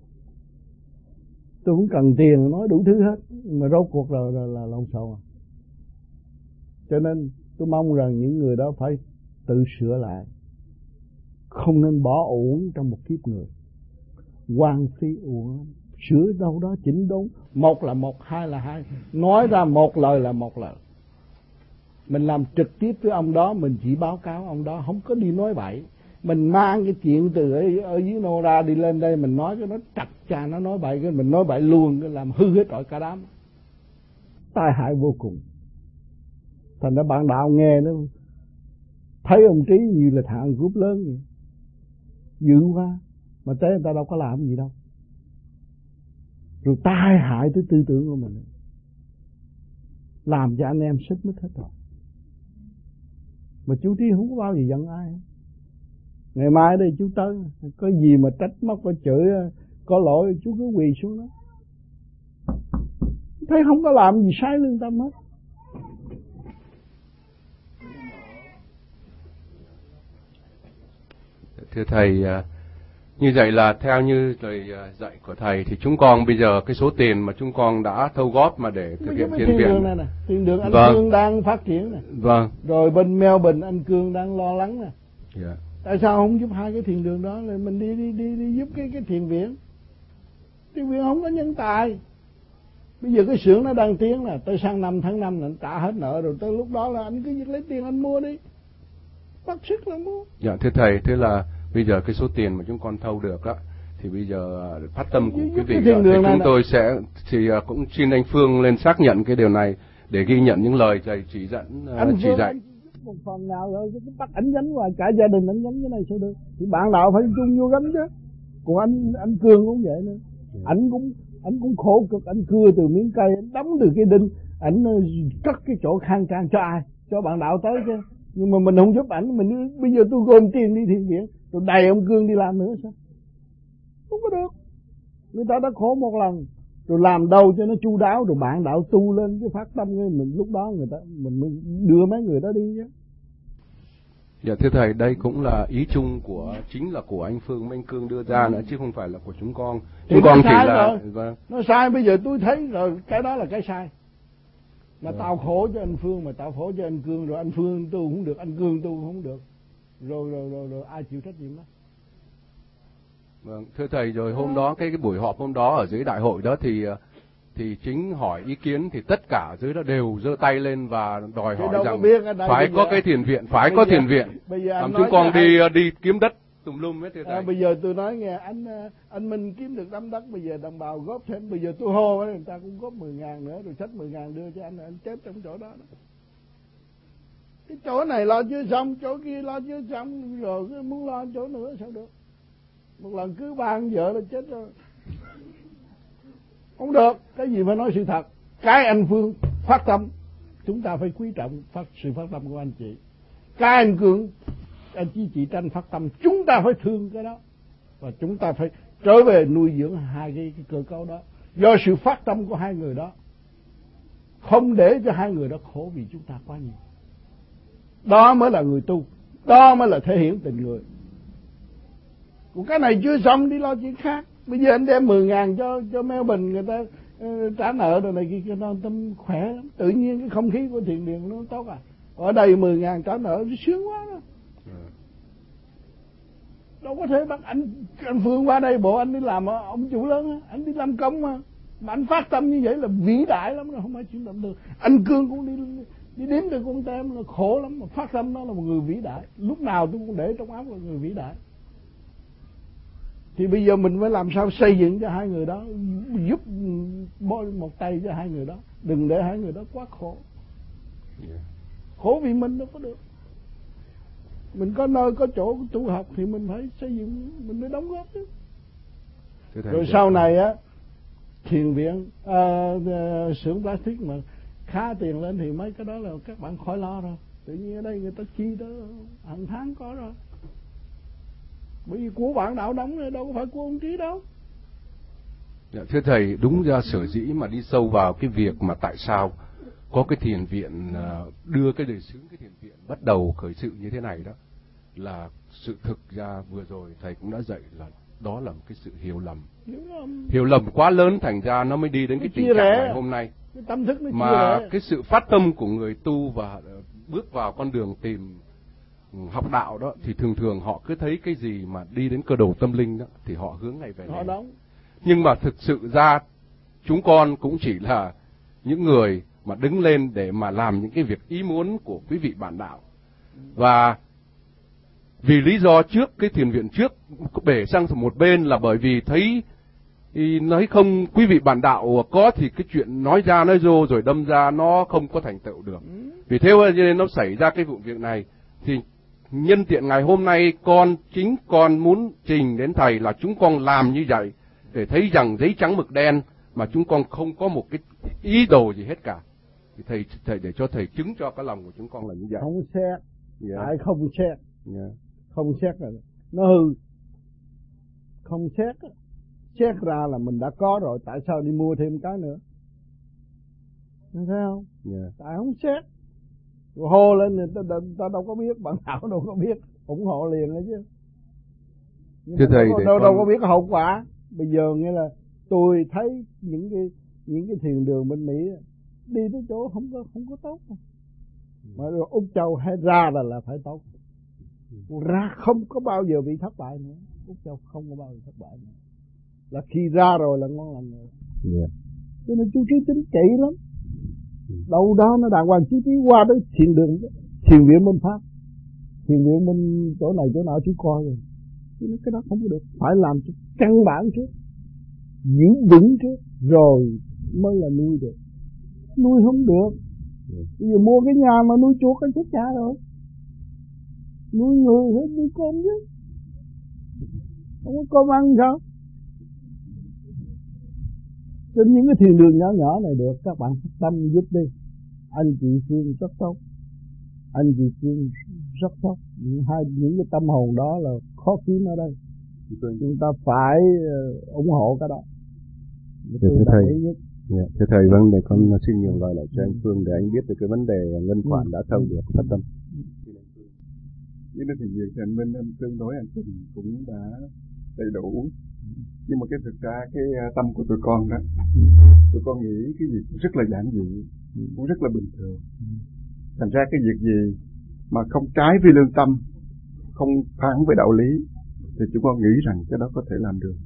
Speaker 2: Tôi cũng cần tiền, nói đủ thứ hết, mà rốt cuộc rồi là, là lộn xộn à. Cho nên tôi mong rằng những người đó phải tự sửa lại, không nên bỏ uổng trong một kiếp người, hoang phí uổng. Sửa đâu đó chỉnh đốn, một là một, hai là hai, nói ra một lời là một lời. Mình làm trực tiếp với ông đó, mình chỉ báo cáo ông đó, không có đi nói bậy. Mình mang cái chuyện từ ở, ở dưới nô ra đi lên đây, mình nói cái nó chặt chà, nó nói bậy, cái mình nói bậy luôn, cái làm hư hết trọi cả đám, tai hại vô cùng. Thành ra bạn đạo nghe nó thấy ông Trí như là thằng cướp lớn vậy, dữ quá, mà tế người ta đâu có làm gì đâu, rồi tai hại tới tư tưởng của mình, làm cho anh em xích mích hết rồi. Mà chú Trí không có bao giờ giận ai. Ngày mai đây chú tới, có gì mà trách móc, có chửi, có lỗi, chú cứ quỳ xuống đó. Thấy không có làm gì sai lương tâm hết.
Speaker 3: Thưa Thầy, như vậy là theo như lời dạy của Thầy thì chúng con bây giờ cái số tiền mà chúng con đã thâu góp mà để thực hiện thiền viện
Speaker 2: này nè, thiền đường anh
Speaker 3: vâng.
Speaker 2: Cương đang phát triển nè.
Speaker 3: Vâng.
Speaker 2: Rồi bên Melbourne anh Cương đang lo lắng nè.
Speaker 3: Yeah.
Speaker 2: Tại sao không giúp hai cái thiền đường đó, là mình đi đi đi đi giúp cái cái thiền viện. Thiền viện không có nhân tài. Bây giờ cái xưởng nó đang tiến nè, tới sang năm tháng năm là anh trả hết nợ rồi, tới lúc đó là anh cứ lấy tiền anh mua đi. Bắt sức là mua.
Speaker 3: Dạ thưa Thầy, thế là bây giờ cái số tiền mà chúng con thâu được á, thì bây giờ phát tâm của quý vị thì chúng tôi sẽ thì cũng xin anh Phương lên xác nhận cái điều này. để ghi nhận những lời thầy chỉ dẫn uh,
Speaker 2: anh
Speaker 3: chỉ
Speaker 2: Phương,
Speaker 3: dạy.
Speaker 2: anh một phần nào rồi cứ bắt ảnh gánh hoài, cả gia đình anh gánh cái này sao được? Thì bạn nào phải chung vô gánh chứ. Còn anh anh Cương cũng vậy nữa. Ảnh cũng ảnh cũng khổ cực, anh cưa từ miếng cây, anh đóng từ cái đinh, ảnh cất cái chỗ khang trang cho ai? Cho bạn đạo tới chứ. Nhưng mà mình không giúp ảnh, mình bây giờ tôi gom tiền đi thiện viện, rồi đầy ông Cương đi làm nữa sao? Không có được. Người ta đã khổ một lần, rồi làm đâu cho nó chu đáo, rồi bạn đạo tu lên cái phát tâm cái mình lúc đó người ta mình mới đưa mấy người đó đi chứ.
Speaker 3: Dạ thưa thầy, đây cũng là ý chung của chính là của anh Phương, anh Cương đưa ra nữa chứ không phải là của chúng con. Chúng
Speaker 2: thì
Speaker 3: con chỉ
Speaker 2: sai
Speaker 3: là
Speaker 2: rồi.
Speaker 3: Vâng.
Speaker 2: Nó sai, bây giờ tôi thấy rồi, cái đó là cái sai. Mà
Speaker 3: Vâng.
Speaker 2: tao khổ cho anh Phương, mà tao khổ cho anh Cương, rồi anh Phương tu không được, anh Cương tu không được, rồi rồi rồi, rồi ai chịu trách nhiệm đó?
Speaker 3: Vâng, thưa thầy, rồi hôm đó cái cái buổi họp hôm đó ở dưới đại hội đó thì thì chính hỏi ý kiến thì tất cả ở dưới đó đều giơ tay lên và đòi hỏi rằng phải có cái thiền viện, phải có thiền viện. Làm chúng con đi đi kiếm đất tùm lum hết thưa thầy.
Speaker 2: À, bây giờ tôi nói nghe, anh anh Minh kiếm được đám đất, bây giờ đồng bào góp thêm, bây giờ tôi hô người ta cũng góp mười ngàn nữa, rồi xách mười ngàn đưa cho anh, anh chết trong chỗ đó, đó. Cái chỗ này lo chưa xong, chỗ kia lo chưa xong, rồi muốn lo chỗ nữa sao được? Một lần cứ ba con vợ là chết rồi. Không được, cái gì phải nói sự thật. Cái anh Phương phát tâm, chúng ta phải quý trọng phát, sự phát tâm của anh chị. Cái anh Cường, anh chị chị Tranh phát tâm, chúng ta phải thương cái đó. Và chúng ta phải trở về nuôi dưỡng hai cái, cái cơ cấu đó. Do sự phát tâm của hai người đó, không để cho hai người đó khổ vì chúng ta quá nhiều. Đó mới là người tu, đó mới là thể hiện tình người. Còn cái này chưa xong đi lo chuyện khác. Bây giờ anh đem mười ngàn cho cho Mel Bình, người ta uh, trả nợ rồi này kia cho nó tâm khỏe lắm. Tự nhiên cái không khí của thiền viện nó tốt à. Ở đây mười ngàn trả nợ sướng quá đó. Ừ. Đâu có thể bắt anh anh Phương qua đây bộ anh đi làm ông chủ lớn á, anh đi làm công mà. Mà anh phát tâm như vậy là vĩ đại lắm, không phải chuyện tầm thường. Anh Cương cũng đi đi đếm được con tem là khổ lắm, mà phát tâm đó là một người vĩ đại. Lúc nào tôi cũng để trong óc là người vĩ đại. Thì bây giờ mình phải làm sao xây dựng cho hai người đó, giúp một tay cho hai người đó, đừng để hai người đó quá khổ. Yeah. Khổ vì mình đâu có được. Mình có nơi có chỗ tu học thì mình phải xây dựng, mình phải đóng góp chứ. Rồi sau này á, thiền viện, à, xưởng plastic mà khá tiền lên thì mấy cái đó là các bạn khỏi lo rồi. Tự nhiên ở đây người ta chi đó hàng tháng có rồi. Bởi vì của bạn đạo đóng này đâu có phải của ông Trí đâu.
Speaker 3: Dạ, thưa thầy, đúng ra sở dĩ mà đi sâu vào cái việc mà tại sao có cái thiền viện đưa cái đề xướng cái thiền viện bắt đầu khởi sự như thế này đó, là sự thực ra vừa rồi thầy cũng đã dạy là đó là một cái sự hiểu lầm. Hiểu lầm, hiểu lầm quá lớn, thành ra nó mới đi đến cái tình trạng này hôm nay.
Speaker 2: Cái tâm thức nó
Speaker 3: mà cái sự phát tâm của người tu và bước vào con đường tìm học đạo đó thì thường thường họ cứ thấy cái gì mà đi đến cơ đồ tâm linh đó thì họ hướng ngay về
Speaker 2: họ đóng.
Speaker 3: Nhưng mà thực sự ra chúng con cũng chỉ là những người mà đứng lên để mà làm những cái việc ý muốn của quý vị bạn đạo. Và vì lý do trước cái thiền viện trước bể sang một bên là bởi vì thấy thì nói không, quý vị bạn đạo có thì cái chuyện nói ra nói vô rồi đâm ra nó không có thành tựu được. Vì thế nên nó xảy ra cái vụ việc này. Thì nhân tiện ngày hôm nay con chính con muốn trình đến thầy là chúng con làm như vậy để thấy rằng giấy trắng mực đen mà chúng con không có một cái ý đồ gì hết cả. Thì thầy thầy để cho thầy chứng cho cái lòng của chúng con là như vậy.
Speaker 2: Không xét,
Speaker 3: yeah.
Speaker 2: Tại không xét,
Speaker 3: yeah.
Speaker 2: Không xét là nó hư. Không xét, xét ra là mình đã có rồi, tại sao đi mua thêm cái nữa? Thấy không?
Speaker 3: Yeah.
Speaker 2: Tại không xét. Rồi hô lên người ta, ta đâu có biết, bạn nào đâu có biết, ủng hộ liền đấy chứ. Nhưng
Speaker 3: thưa thầy,
Speaker 2: đâu,
Speaker 3: đâu,
Speaker 2: đâu,
Speaker 3: con...
Speaker 2: đâu có biết cái hậu quả. Bây giờ nghĩa là tôi thấy những cái những cái thiền đường bên Mỹ đi tới chỗ không có không có tốt. Mà rồi Úc Châu hay ra là là phải tốt. Ra không có bao giờ bị thất bại nữa. Úc Châu không có bao giờ thất bại nữa. Là khi ra rồi là ngon lành rồi. Yeah. Cho nên chú trí tính kỹ lắm. Đâu đó nó đàng hoàng chú trí qua tới thiền đường, thiền viện bên Pháp, thiền viện bên chỗ này chỗ nào chú coi rồi. Chứ cái đó không có được, phải làm cho căn bản trước, giữ vững trước, rồi mới là nuôi được. Nuôi không được, Bây giờ mua cái nhà mà nuôi chuột cái chết cha rồi. Nuôi người hết nuôi con chứ. Không có cơm ăn sao? Trên những cái thiền đường nhỏ nhỏ này được, các bạn phát tâm giúp đi. Anh chị Phương rất tốt. Anh chị Phương rất tốt. Những, hai, những cái tâm hồn đó là khó kiếm ở đây. Chúng ta phải uh, ủng hộ cái đó.
Speaker 3: Thưa thầy, yeah, thưa thầy, vâng, để con xin nhường lời lại cho anh Phương để anh biết về cái vấn đề ngân khoản đã thâu được phát tâm.
Speaker 1: Với nó thì việc thì anh Minh, anh tương đối anh Trình cũng đã đầy đủ. Nhưng mà cái thực ra cái tâm của tụi con đó, tụi con nghĩ cái gì cũng rất là giản dị, cũng rất là bình thường. Thành ra cái việc gì mà không trái với lương tâm, không phản với đạo lý, thì chúng con nghĩ rằng cái đó có thể làm được.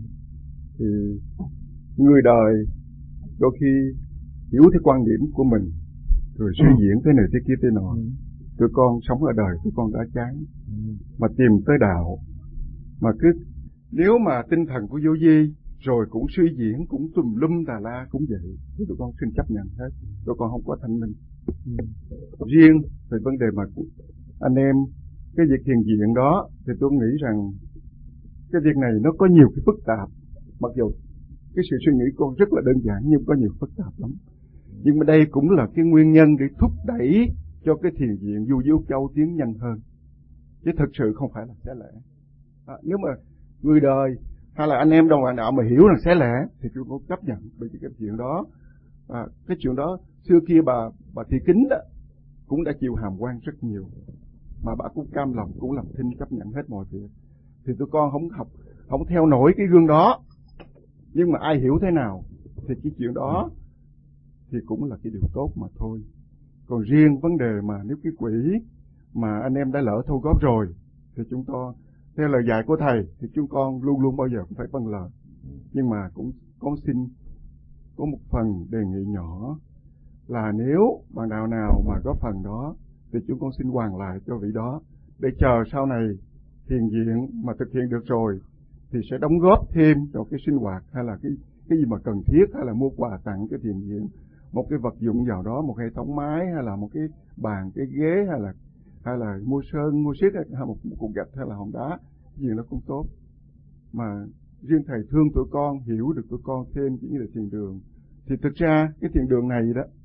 Speaker 1: Thì người đời đôi khi hiểu theo quan điểm của mình, rồi suy diễn tới này tới kia tới nọ. Tụi con sống ở đời, tụi con đã chán, mà tìm tới đạo, mà cứ nếu mà tinh thần của vô vi rồi cũng suy diễn, cũng tùm lum tà la cũng vậy, thì tụi con xin chấp nhận hết. Tụi con không có thanh minh. Riêng về vấn đề mà anh em cái việc thiền viện đó, thì tôi nghĩ rằng cái việc này nó có nhiều cái phức tạp. Mặc dù cái sự suy nghĩ của con rất là đơn giản nhưng có nhiều phức tạp lắm. Nhưng mà đây cũng là cái nguyên nhân để thúc đẩy cho cái thiền viện Du Di Úc Châu tiến nhanh hơn, chứ thực sự không phải là xé lẻ. À, nếu mà người đời hay là anh em đồng hành đạo mà hiểu rằng xé lẻ thì tôi cũng chấp nhận. Bởi vì cái chuyện đó, à, cái chuyện đó xưa kia bà bà Thị Kính đó cũng đã chịu hàm quan rất nhiều, mà bà cũng cam lòng, cũng làm thinh chấp nhận hết mọi việc. Thì tụi con không học, không theo nổi cái gương đó. Nhưng mà ai hiểu thế nào thì cái chuyện đó thì cũng là cái điều tốt mà thôi. Còn riêng vấn đề mà nếu cái quỹ mà anh em đã lỡ thu góp rồi, thì chúng con theo lời dạy của thầy thì chúng con luôn luôn bao giờ cũng phải vâng lời. Nhưng mà cũng con xin có một phần đề nghị nhỏ là nếu bạn đạo nào mà góp phần đó thì chúng con xin hoàn lại cho vị đó, để chờ sau này thiền viện mà thực hiện được rồi thì sẽ đóng góp thêm cho cái sinh hoạt, hay là cái cái gì mà cần thiết, hay là mua quà tặng cái thiền viện, một cái vật dụng vào đó, một hệ thống máy, hay là một cái bàn, cái ghế, hay là hay là mua sơn, mua xiết, hay một, một cục gạch, hay là hòn đá, gì nó cũng tốt. Mà riêng thầy thương tụi con, hiểu được tụi con thêm chỉ như là thiền đường. Thì thực ra cái thiền đường này đó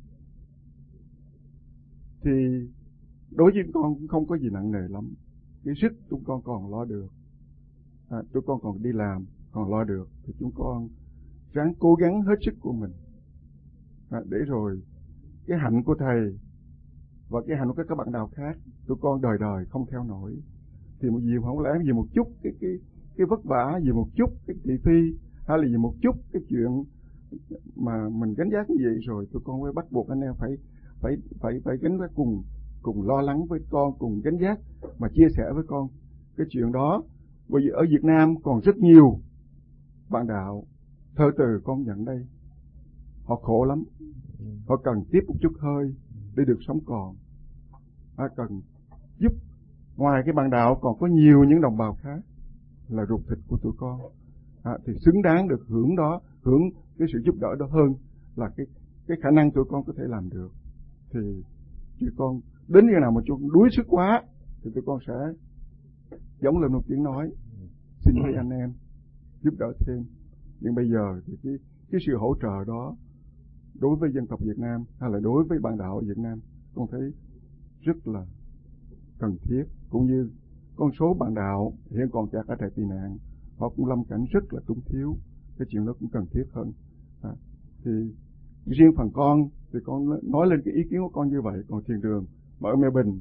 Speaker 1: thì đối với con cũng không có gì nặng nề lắm. Cái sức chúng con còn lo được, à, tụi con còn đi làm còn lo được, thì chúng con ráng cố gắng hết sức của mình, à, để rồi cái hạnh của thầy và cái hạnh của các bạn đạo khác, tụi con đời đời không theo nổi. Thì một gì không lẽ vì một chút cái cái cái vất vả, vì một chút cái thị phi, hay là vì một chút cái chuyện mà mình gánh vác như vậy, rồi tụi con mới bắt buộc anh em phải phải phải phải gánh vác cùng cùng lo lắng với con, cùng gánh vác mà chia sẻ với con cái chuyện đó. Bởi vì ở Việt Nam còn rất nhiều bạn đạo thơ từ con nhận đây, họ khổ lắm, họ cần tiếp một chút hơi để được sống còn, họ cần giúp. Ngoài cái bạn đạo còn có nhiều những đồng bào khác là ruột thịt của tụi con, à, thì xứng đáng được hưởng đó, hưởng cái sự giúp đỡ đó hơn là cái cái khả năng tụi con có thể làm được. Thì tụi con đến như nào mà chúng đuối sức quá thì tụi con sẽ giống lên một tiếng nói xin với anh em giúp đỡ thêm. Nhưng bây giờ thì cái, cái sự hỗ trợ đó đối với dân tộc Việt Nam hay là đối với bạn đạo ở Việt Nam, con thấy rất là cần thiết. Cũng như con số bạn đạo hiện còn chặt ở trại tị nạn, họ cũng lâm cảnh rất là túng thiếu, cái chuyện đó cũng cần thiết hơn. À, thì riêng phần con thì con nói lên cái ý kiến của con như vậy. Còn thiền đường mà ở Mê Bình,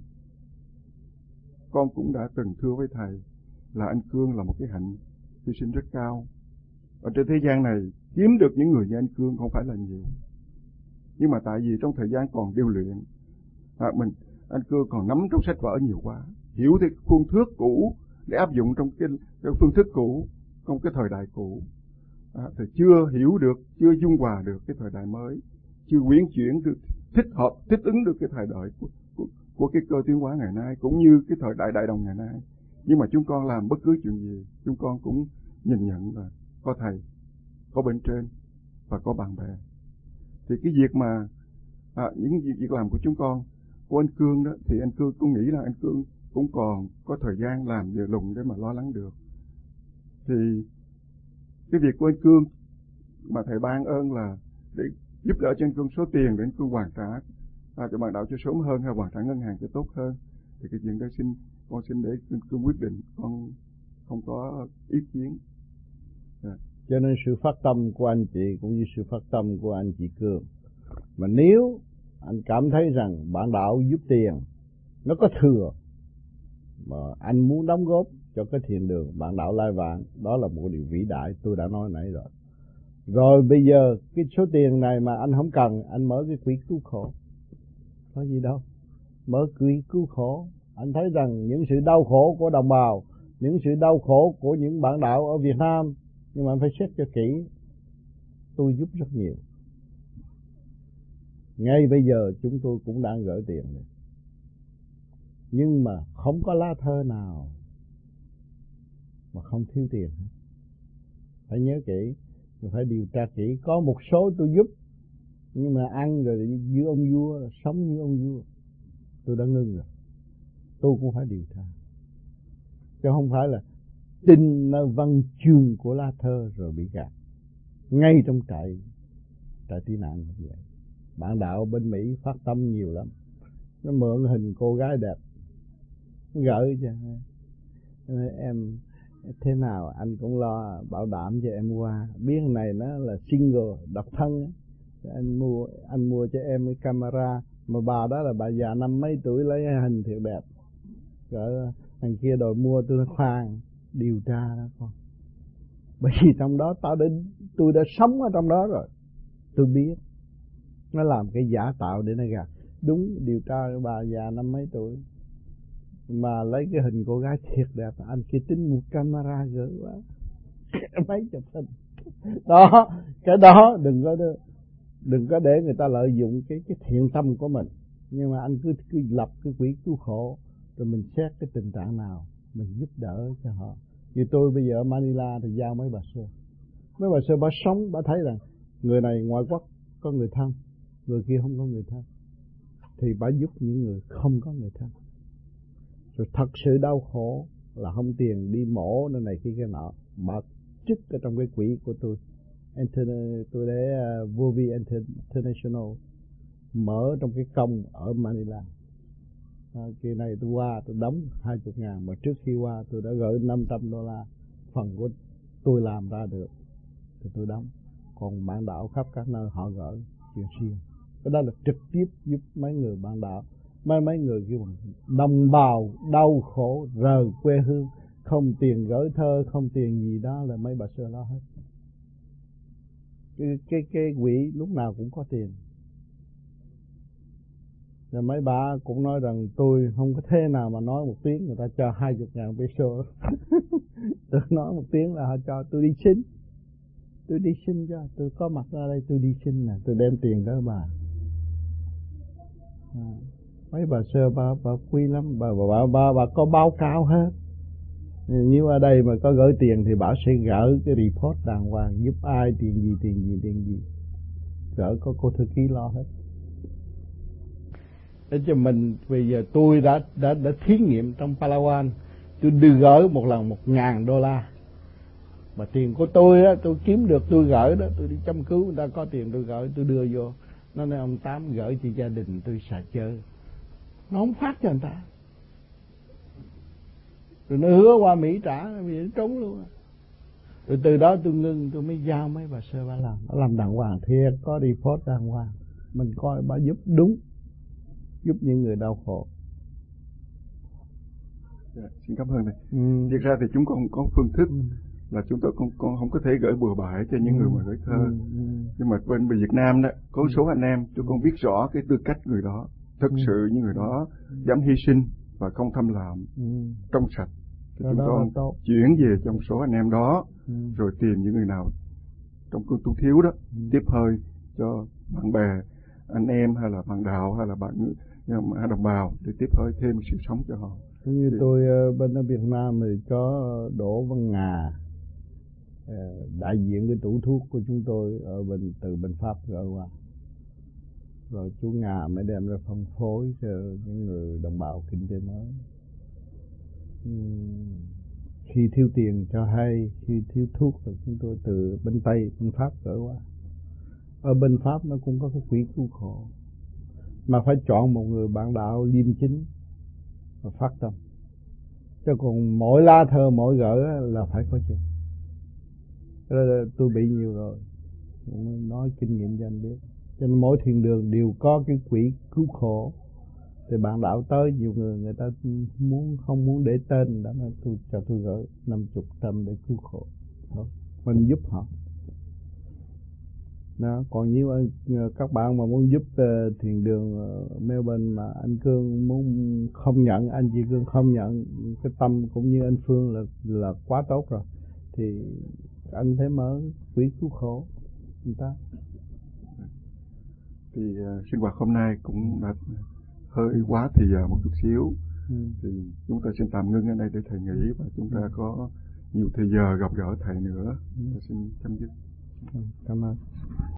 Speaker 1: con cũng đã từng thưa với thầy là anh Cương là một cái hạnh hy sinh rất cao. Ở trên thế gian này kiếm được những người như anh Cương không phải là nhiều, nhưng mà tại vì trong thời gian còn điêu luyện, à, mình anh Cương còn nắm trong sách vở nhiều quá, hiểu thì khuôn thước cũ để áp dụng trong cái, cái phương thức cũ, trong cái thời đại cũ, à, thì chưa hiểu được, chưa dung hòa được cái thời đại mới, chưa quyến chuyển được, thích hợp, thích ứng được cái thời đại của, của, của cái cơ tiến hóa ngày nay, cũng như cái thời đại đại đồng ngày nay. Nhưng mà chúng con làm bất cứ chuyện gì, chúng con cũng nhìn nhận là có thầy, có bên trên và có bạn bè. Thì cái việc mà à, những việc làm của chúng con, của anh Cương đó, thì anh Cương cũng nghĩ là anh Cương cũng còn có thời gian làm về lùng để mà lo lắng được. Thì cái việc của anh Cương mà thầy ban ơn là để giúp đỡ cho anh Cương số tiền để anh Cương hoàn trả à, cho bạn đạo cho sớm hơn hay hoàn trả ngân hàng cho tốt hơn, thì cái chuyện đó xin con xin để anh Cương quyết định, con không có ý kiến. À.
Speaker 2: Cho nên sự phát tâm của anh chị cũng như sự phát tâm của anh chị Cương, mà nếu anh cảm thấy rằng bạn đạo giúp tiền nó có thừa mà anh muốn đóng góp cho cái thiện đường bạn đạo Lai Vãng, đó là một điều vĩ đại, tôi đã nói nãy rồi. Rồi bây giờ cái số tiền này mà anh không cần, anh mở cái quỹ cứu khổ, có gì đâu, mở quỹ cứu khổ. Anh thấy rằng những sự đau khổ của đồng bào, những sự đau khổ của những bạn đạo ở Việt Nam, nhưng mà anh phải xét cho kỹ, tôi giúp rất nhiều. Ngay bây giờ chúng tôi cũng đang gửi tiền này, nhưng mà không có lá thơ nào mà không thiếu tiền. Phải nhớ kỹ, phải điều tra kỹ. Có một số tôi giúp, nhưng mà ăn rồi như ông vua, sống như ông vua, tôi đã ngưng rồi. Tôi cũng phải điều tra, chứ không phải là tin nó văn chương của lá thơ rồi bị gạt. Ngay trong trại trại tị nạn như vậy, bạn đạo bên Mỹ phát tâm nhiều lắm. Nó mượn hình cô gái đẹp gửi cho em, thế nào anh cũng lo bảo đảm cho em qua. Biết này nó là single, độc thân, anh mua anh mua cho em cái camera, mà bà đó là bà già năm mấy tuổi lấy hình thiệt đẹp. Rồi thằng kia đòi mua, tôi nói khoan, điều tra đó con, bởi vì trong đó tao đã, tôi đã sống ở trong đó rồi, tôi biết nó làm cái giả tạo để nó gạt. Đúng, điều tra bà già năm mấy tuổi mà lấy cái hình cô gái thiệt đẹp, anh kia tính một camera gửi quá mấy chục hình đó. Cái đó đừng có đừng có để người ta lợi dụng cái cái thiện tâm của mình. Nhưng mà anh cứ cứ lập cái quỹ cứu khổ, rồi mình xét cái tình trạng nào mình giúp đỡ cho họ. Như tôi bây giờ ở Manila thì giao mấy bà sư, mấy bà sư bà sống, bà thấy rằng người này ngoại quốc có người thân, người kia không có người thân, thì bà giúp những người không có người thân. Rồi thật sự đau khổ là không tiền đi mổ nơi này kia cái nọ, bà trích ở trong cái quỹ của tôi. Tôi để uh, vô vi International mở trong cái công ở Manila. À, kỳ này tôi qua tôi đóng hai mươi ngàn, mà trước khi qua tôi đã gửi năm trăm đô la phần của tôi làm ra được thì tôi đóng. Còn bạn đạo khắp các nơi họ gửi chuyện riêng. Cái đó là trực tiếp giúp mấy người bạn đạo, mấy mấy người kia đồng bào đau khổ rời quê hương, không tiền gửi thơ, không tiền gì đó là mấy bà sư lo hết. Cái cái cái quỹ lúc nào cũng có tiền. Rồi mấy bà cũng nói rằng tôi không có thế nào mà nói một tiếng người ta cho hai mươi ngàn peso. Tôi nói một tiếng là họ cho tôi đi xin. Tôi đi xin cho, tôi có mặt ra đây tôi đi xin nè, tôi đem tiền đó bà. À, mấy bà sơ bà, bà quý lắm, bà, bà, bà, bà, bà có báo cáo hết. Nếu ở đây mà có gửi tiền thì bà sẽ gửi cái report đàng hoàng, giúp ai, tiền gì, tiền gì, tiền gì. Gửi có cô thư ký lo hết. Để cho mình, bây giờ tôi đã đã đã thí nghiệm trong Palawan, tôi đưa gửi một lần một ngàn đô la. Mà tiền của tôi á, tôi kiếm được tôi gửi đó, tôi đi chăm cứu người ta có tiền tôi gửi, tôi đưa vô. Nó nói ông Tám gửi cho gia đình tôi xài chơi. Nó không phát cho người ta. Rồi nó hứa qua Mỹ trả, bây giờ nó trốn luôn. Rồi từ đó tôi ngưng, tôi mới giao mấy bà sơ bà làm. Bà làm đàng hoàng thiệt, có report đàng hoàng. Mình coi bà giúp đúng, giúp những người đau khổ.
Speaker 1: Yeah, xin cảm ơn này.
Speaker 2: Ừ.
Speaker 1: Thực ra thì chúng con có phương thức ừ. là chúng tôi con, con không có thể gửi bừa bãi cho những ừ. người mà gửi thơ. Ừ. Ừ. Nhưng mà bên Việt Nam đó, có ừ. số anh em chúng con biết rõ cái tư cách người đó. Thực ừ. sự những người đó dám hy sinh và không tham lam, ừ. trong sạch. Thì chúng con chuyển về trong số anh em đó, ừ. rồi tìm những người nào trong cơn tu thiếu đó, ừ. tiếp hơi cho bạn bè, anh em hay là bạn đạo hay là bạn đồng bào để tiếp hơi thêm sự sống cho họ.
Speaker 2: Như thì tôi bên ở Việt Nam thì có Đỗ Văn Ngà, đại diện cái tủ thuốc của chúng tôi ở bên từ bên Pháp rồi qua. rồi chú Nga mới đem ra phân phối cho những người đồng bào kinh tế mới. Uhm, khi thiếu tiền cho hay, khi thiếu thuốc thì chúng tôi từ bên Tây, bên Pháp gửi qua. Ở bên Pháp nó cũng có cái quỹ cứu khổ, mà phải chọn một người bạn đạo liêm chính và phát tâm. Chứ còn mỗi lá thơ mỗi gửi là phải có chuyện. Tôi bị nhiều rồi, nói kinh nghiệm cho anh biết. Cho nên mỗi thiền đường đều có cái quỹ cứu khổ. Thì bạn đạo tới nhiều người, người ta muốn không muốn để tên, đã nói tôi cho tôi gửi năm chục trăm để cứu khổ. Thôi, mình giúp họ. Đó, còn nếu các bạn mà muốn giúp uh, thiền đường uh, Melbourne mà anh Cương muốn không nhận, anh chị Cương không nhận, cái tâm cũng như anh Phương là là quá tốt rồi, thì anh thấy mở quỹ cứu khổ người ta.
Speaker 1: Thì uh, sinh hoạt hôm nay cũng đã hơi quá thì giờ một chút xíu, ừ. Thì chúng ta xin tạm ngưng ở đây để thầy nghỉ, và chúng ta có nhiều thời giờ gặp gỡ thầy nữa. Ừ. Tôi xin chấm dứt.
Speaker 2: Cảm ơn.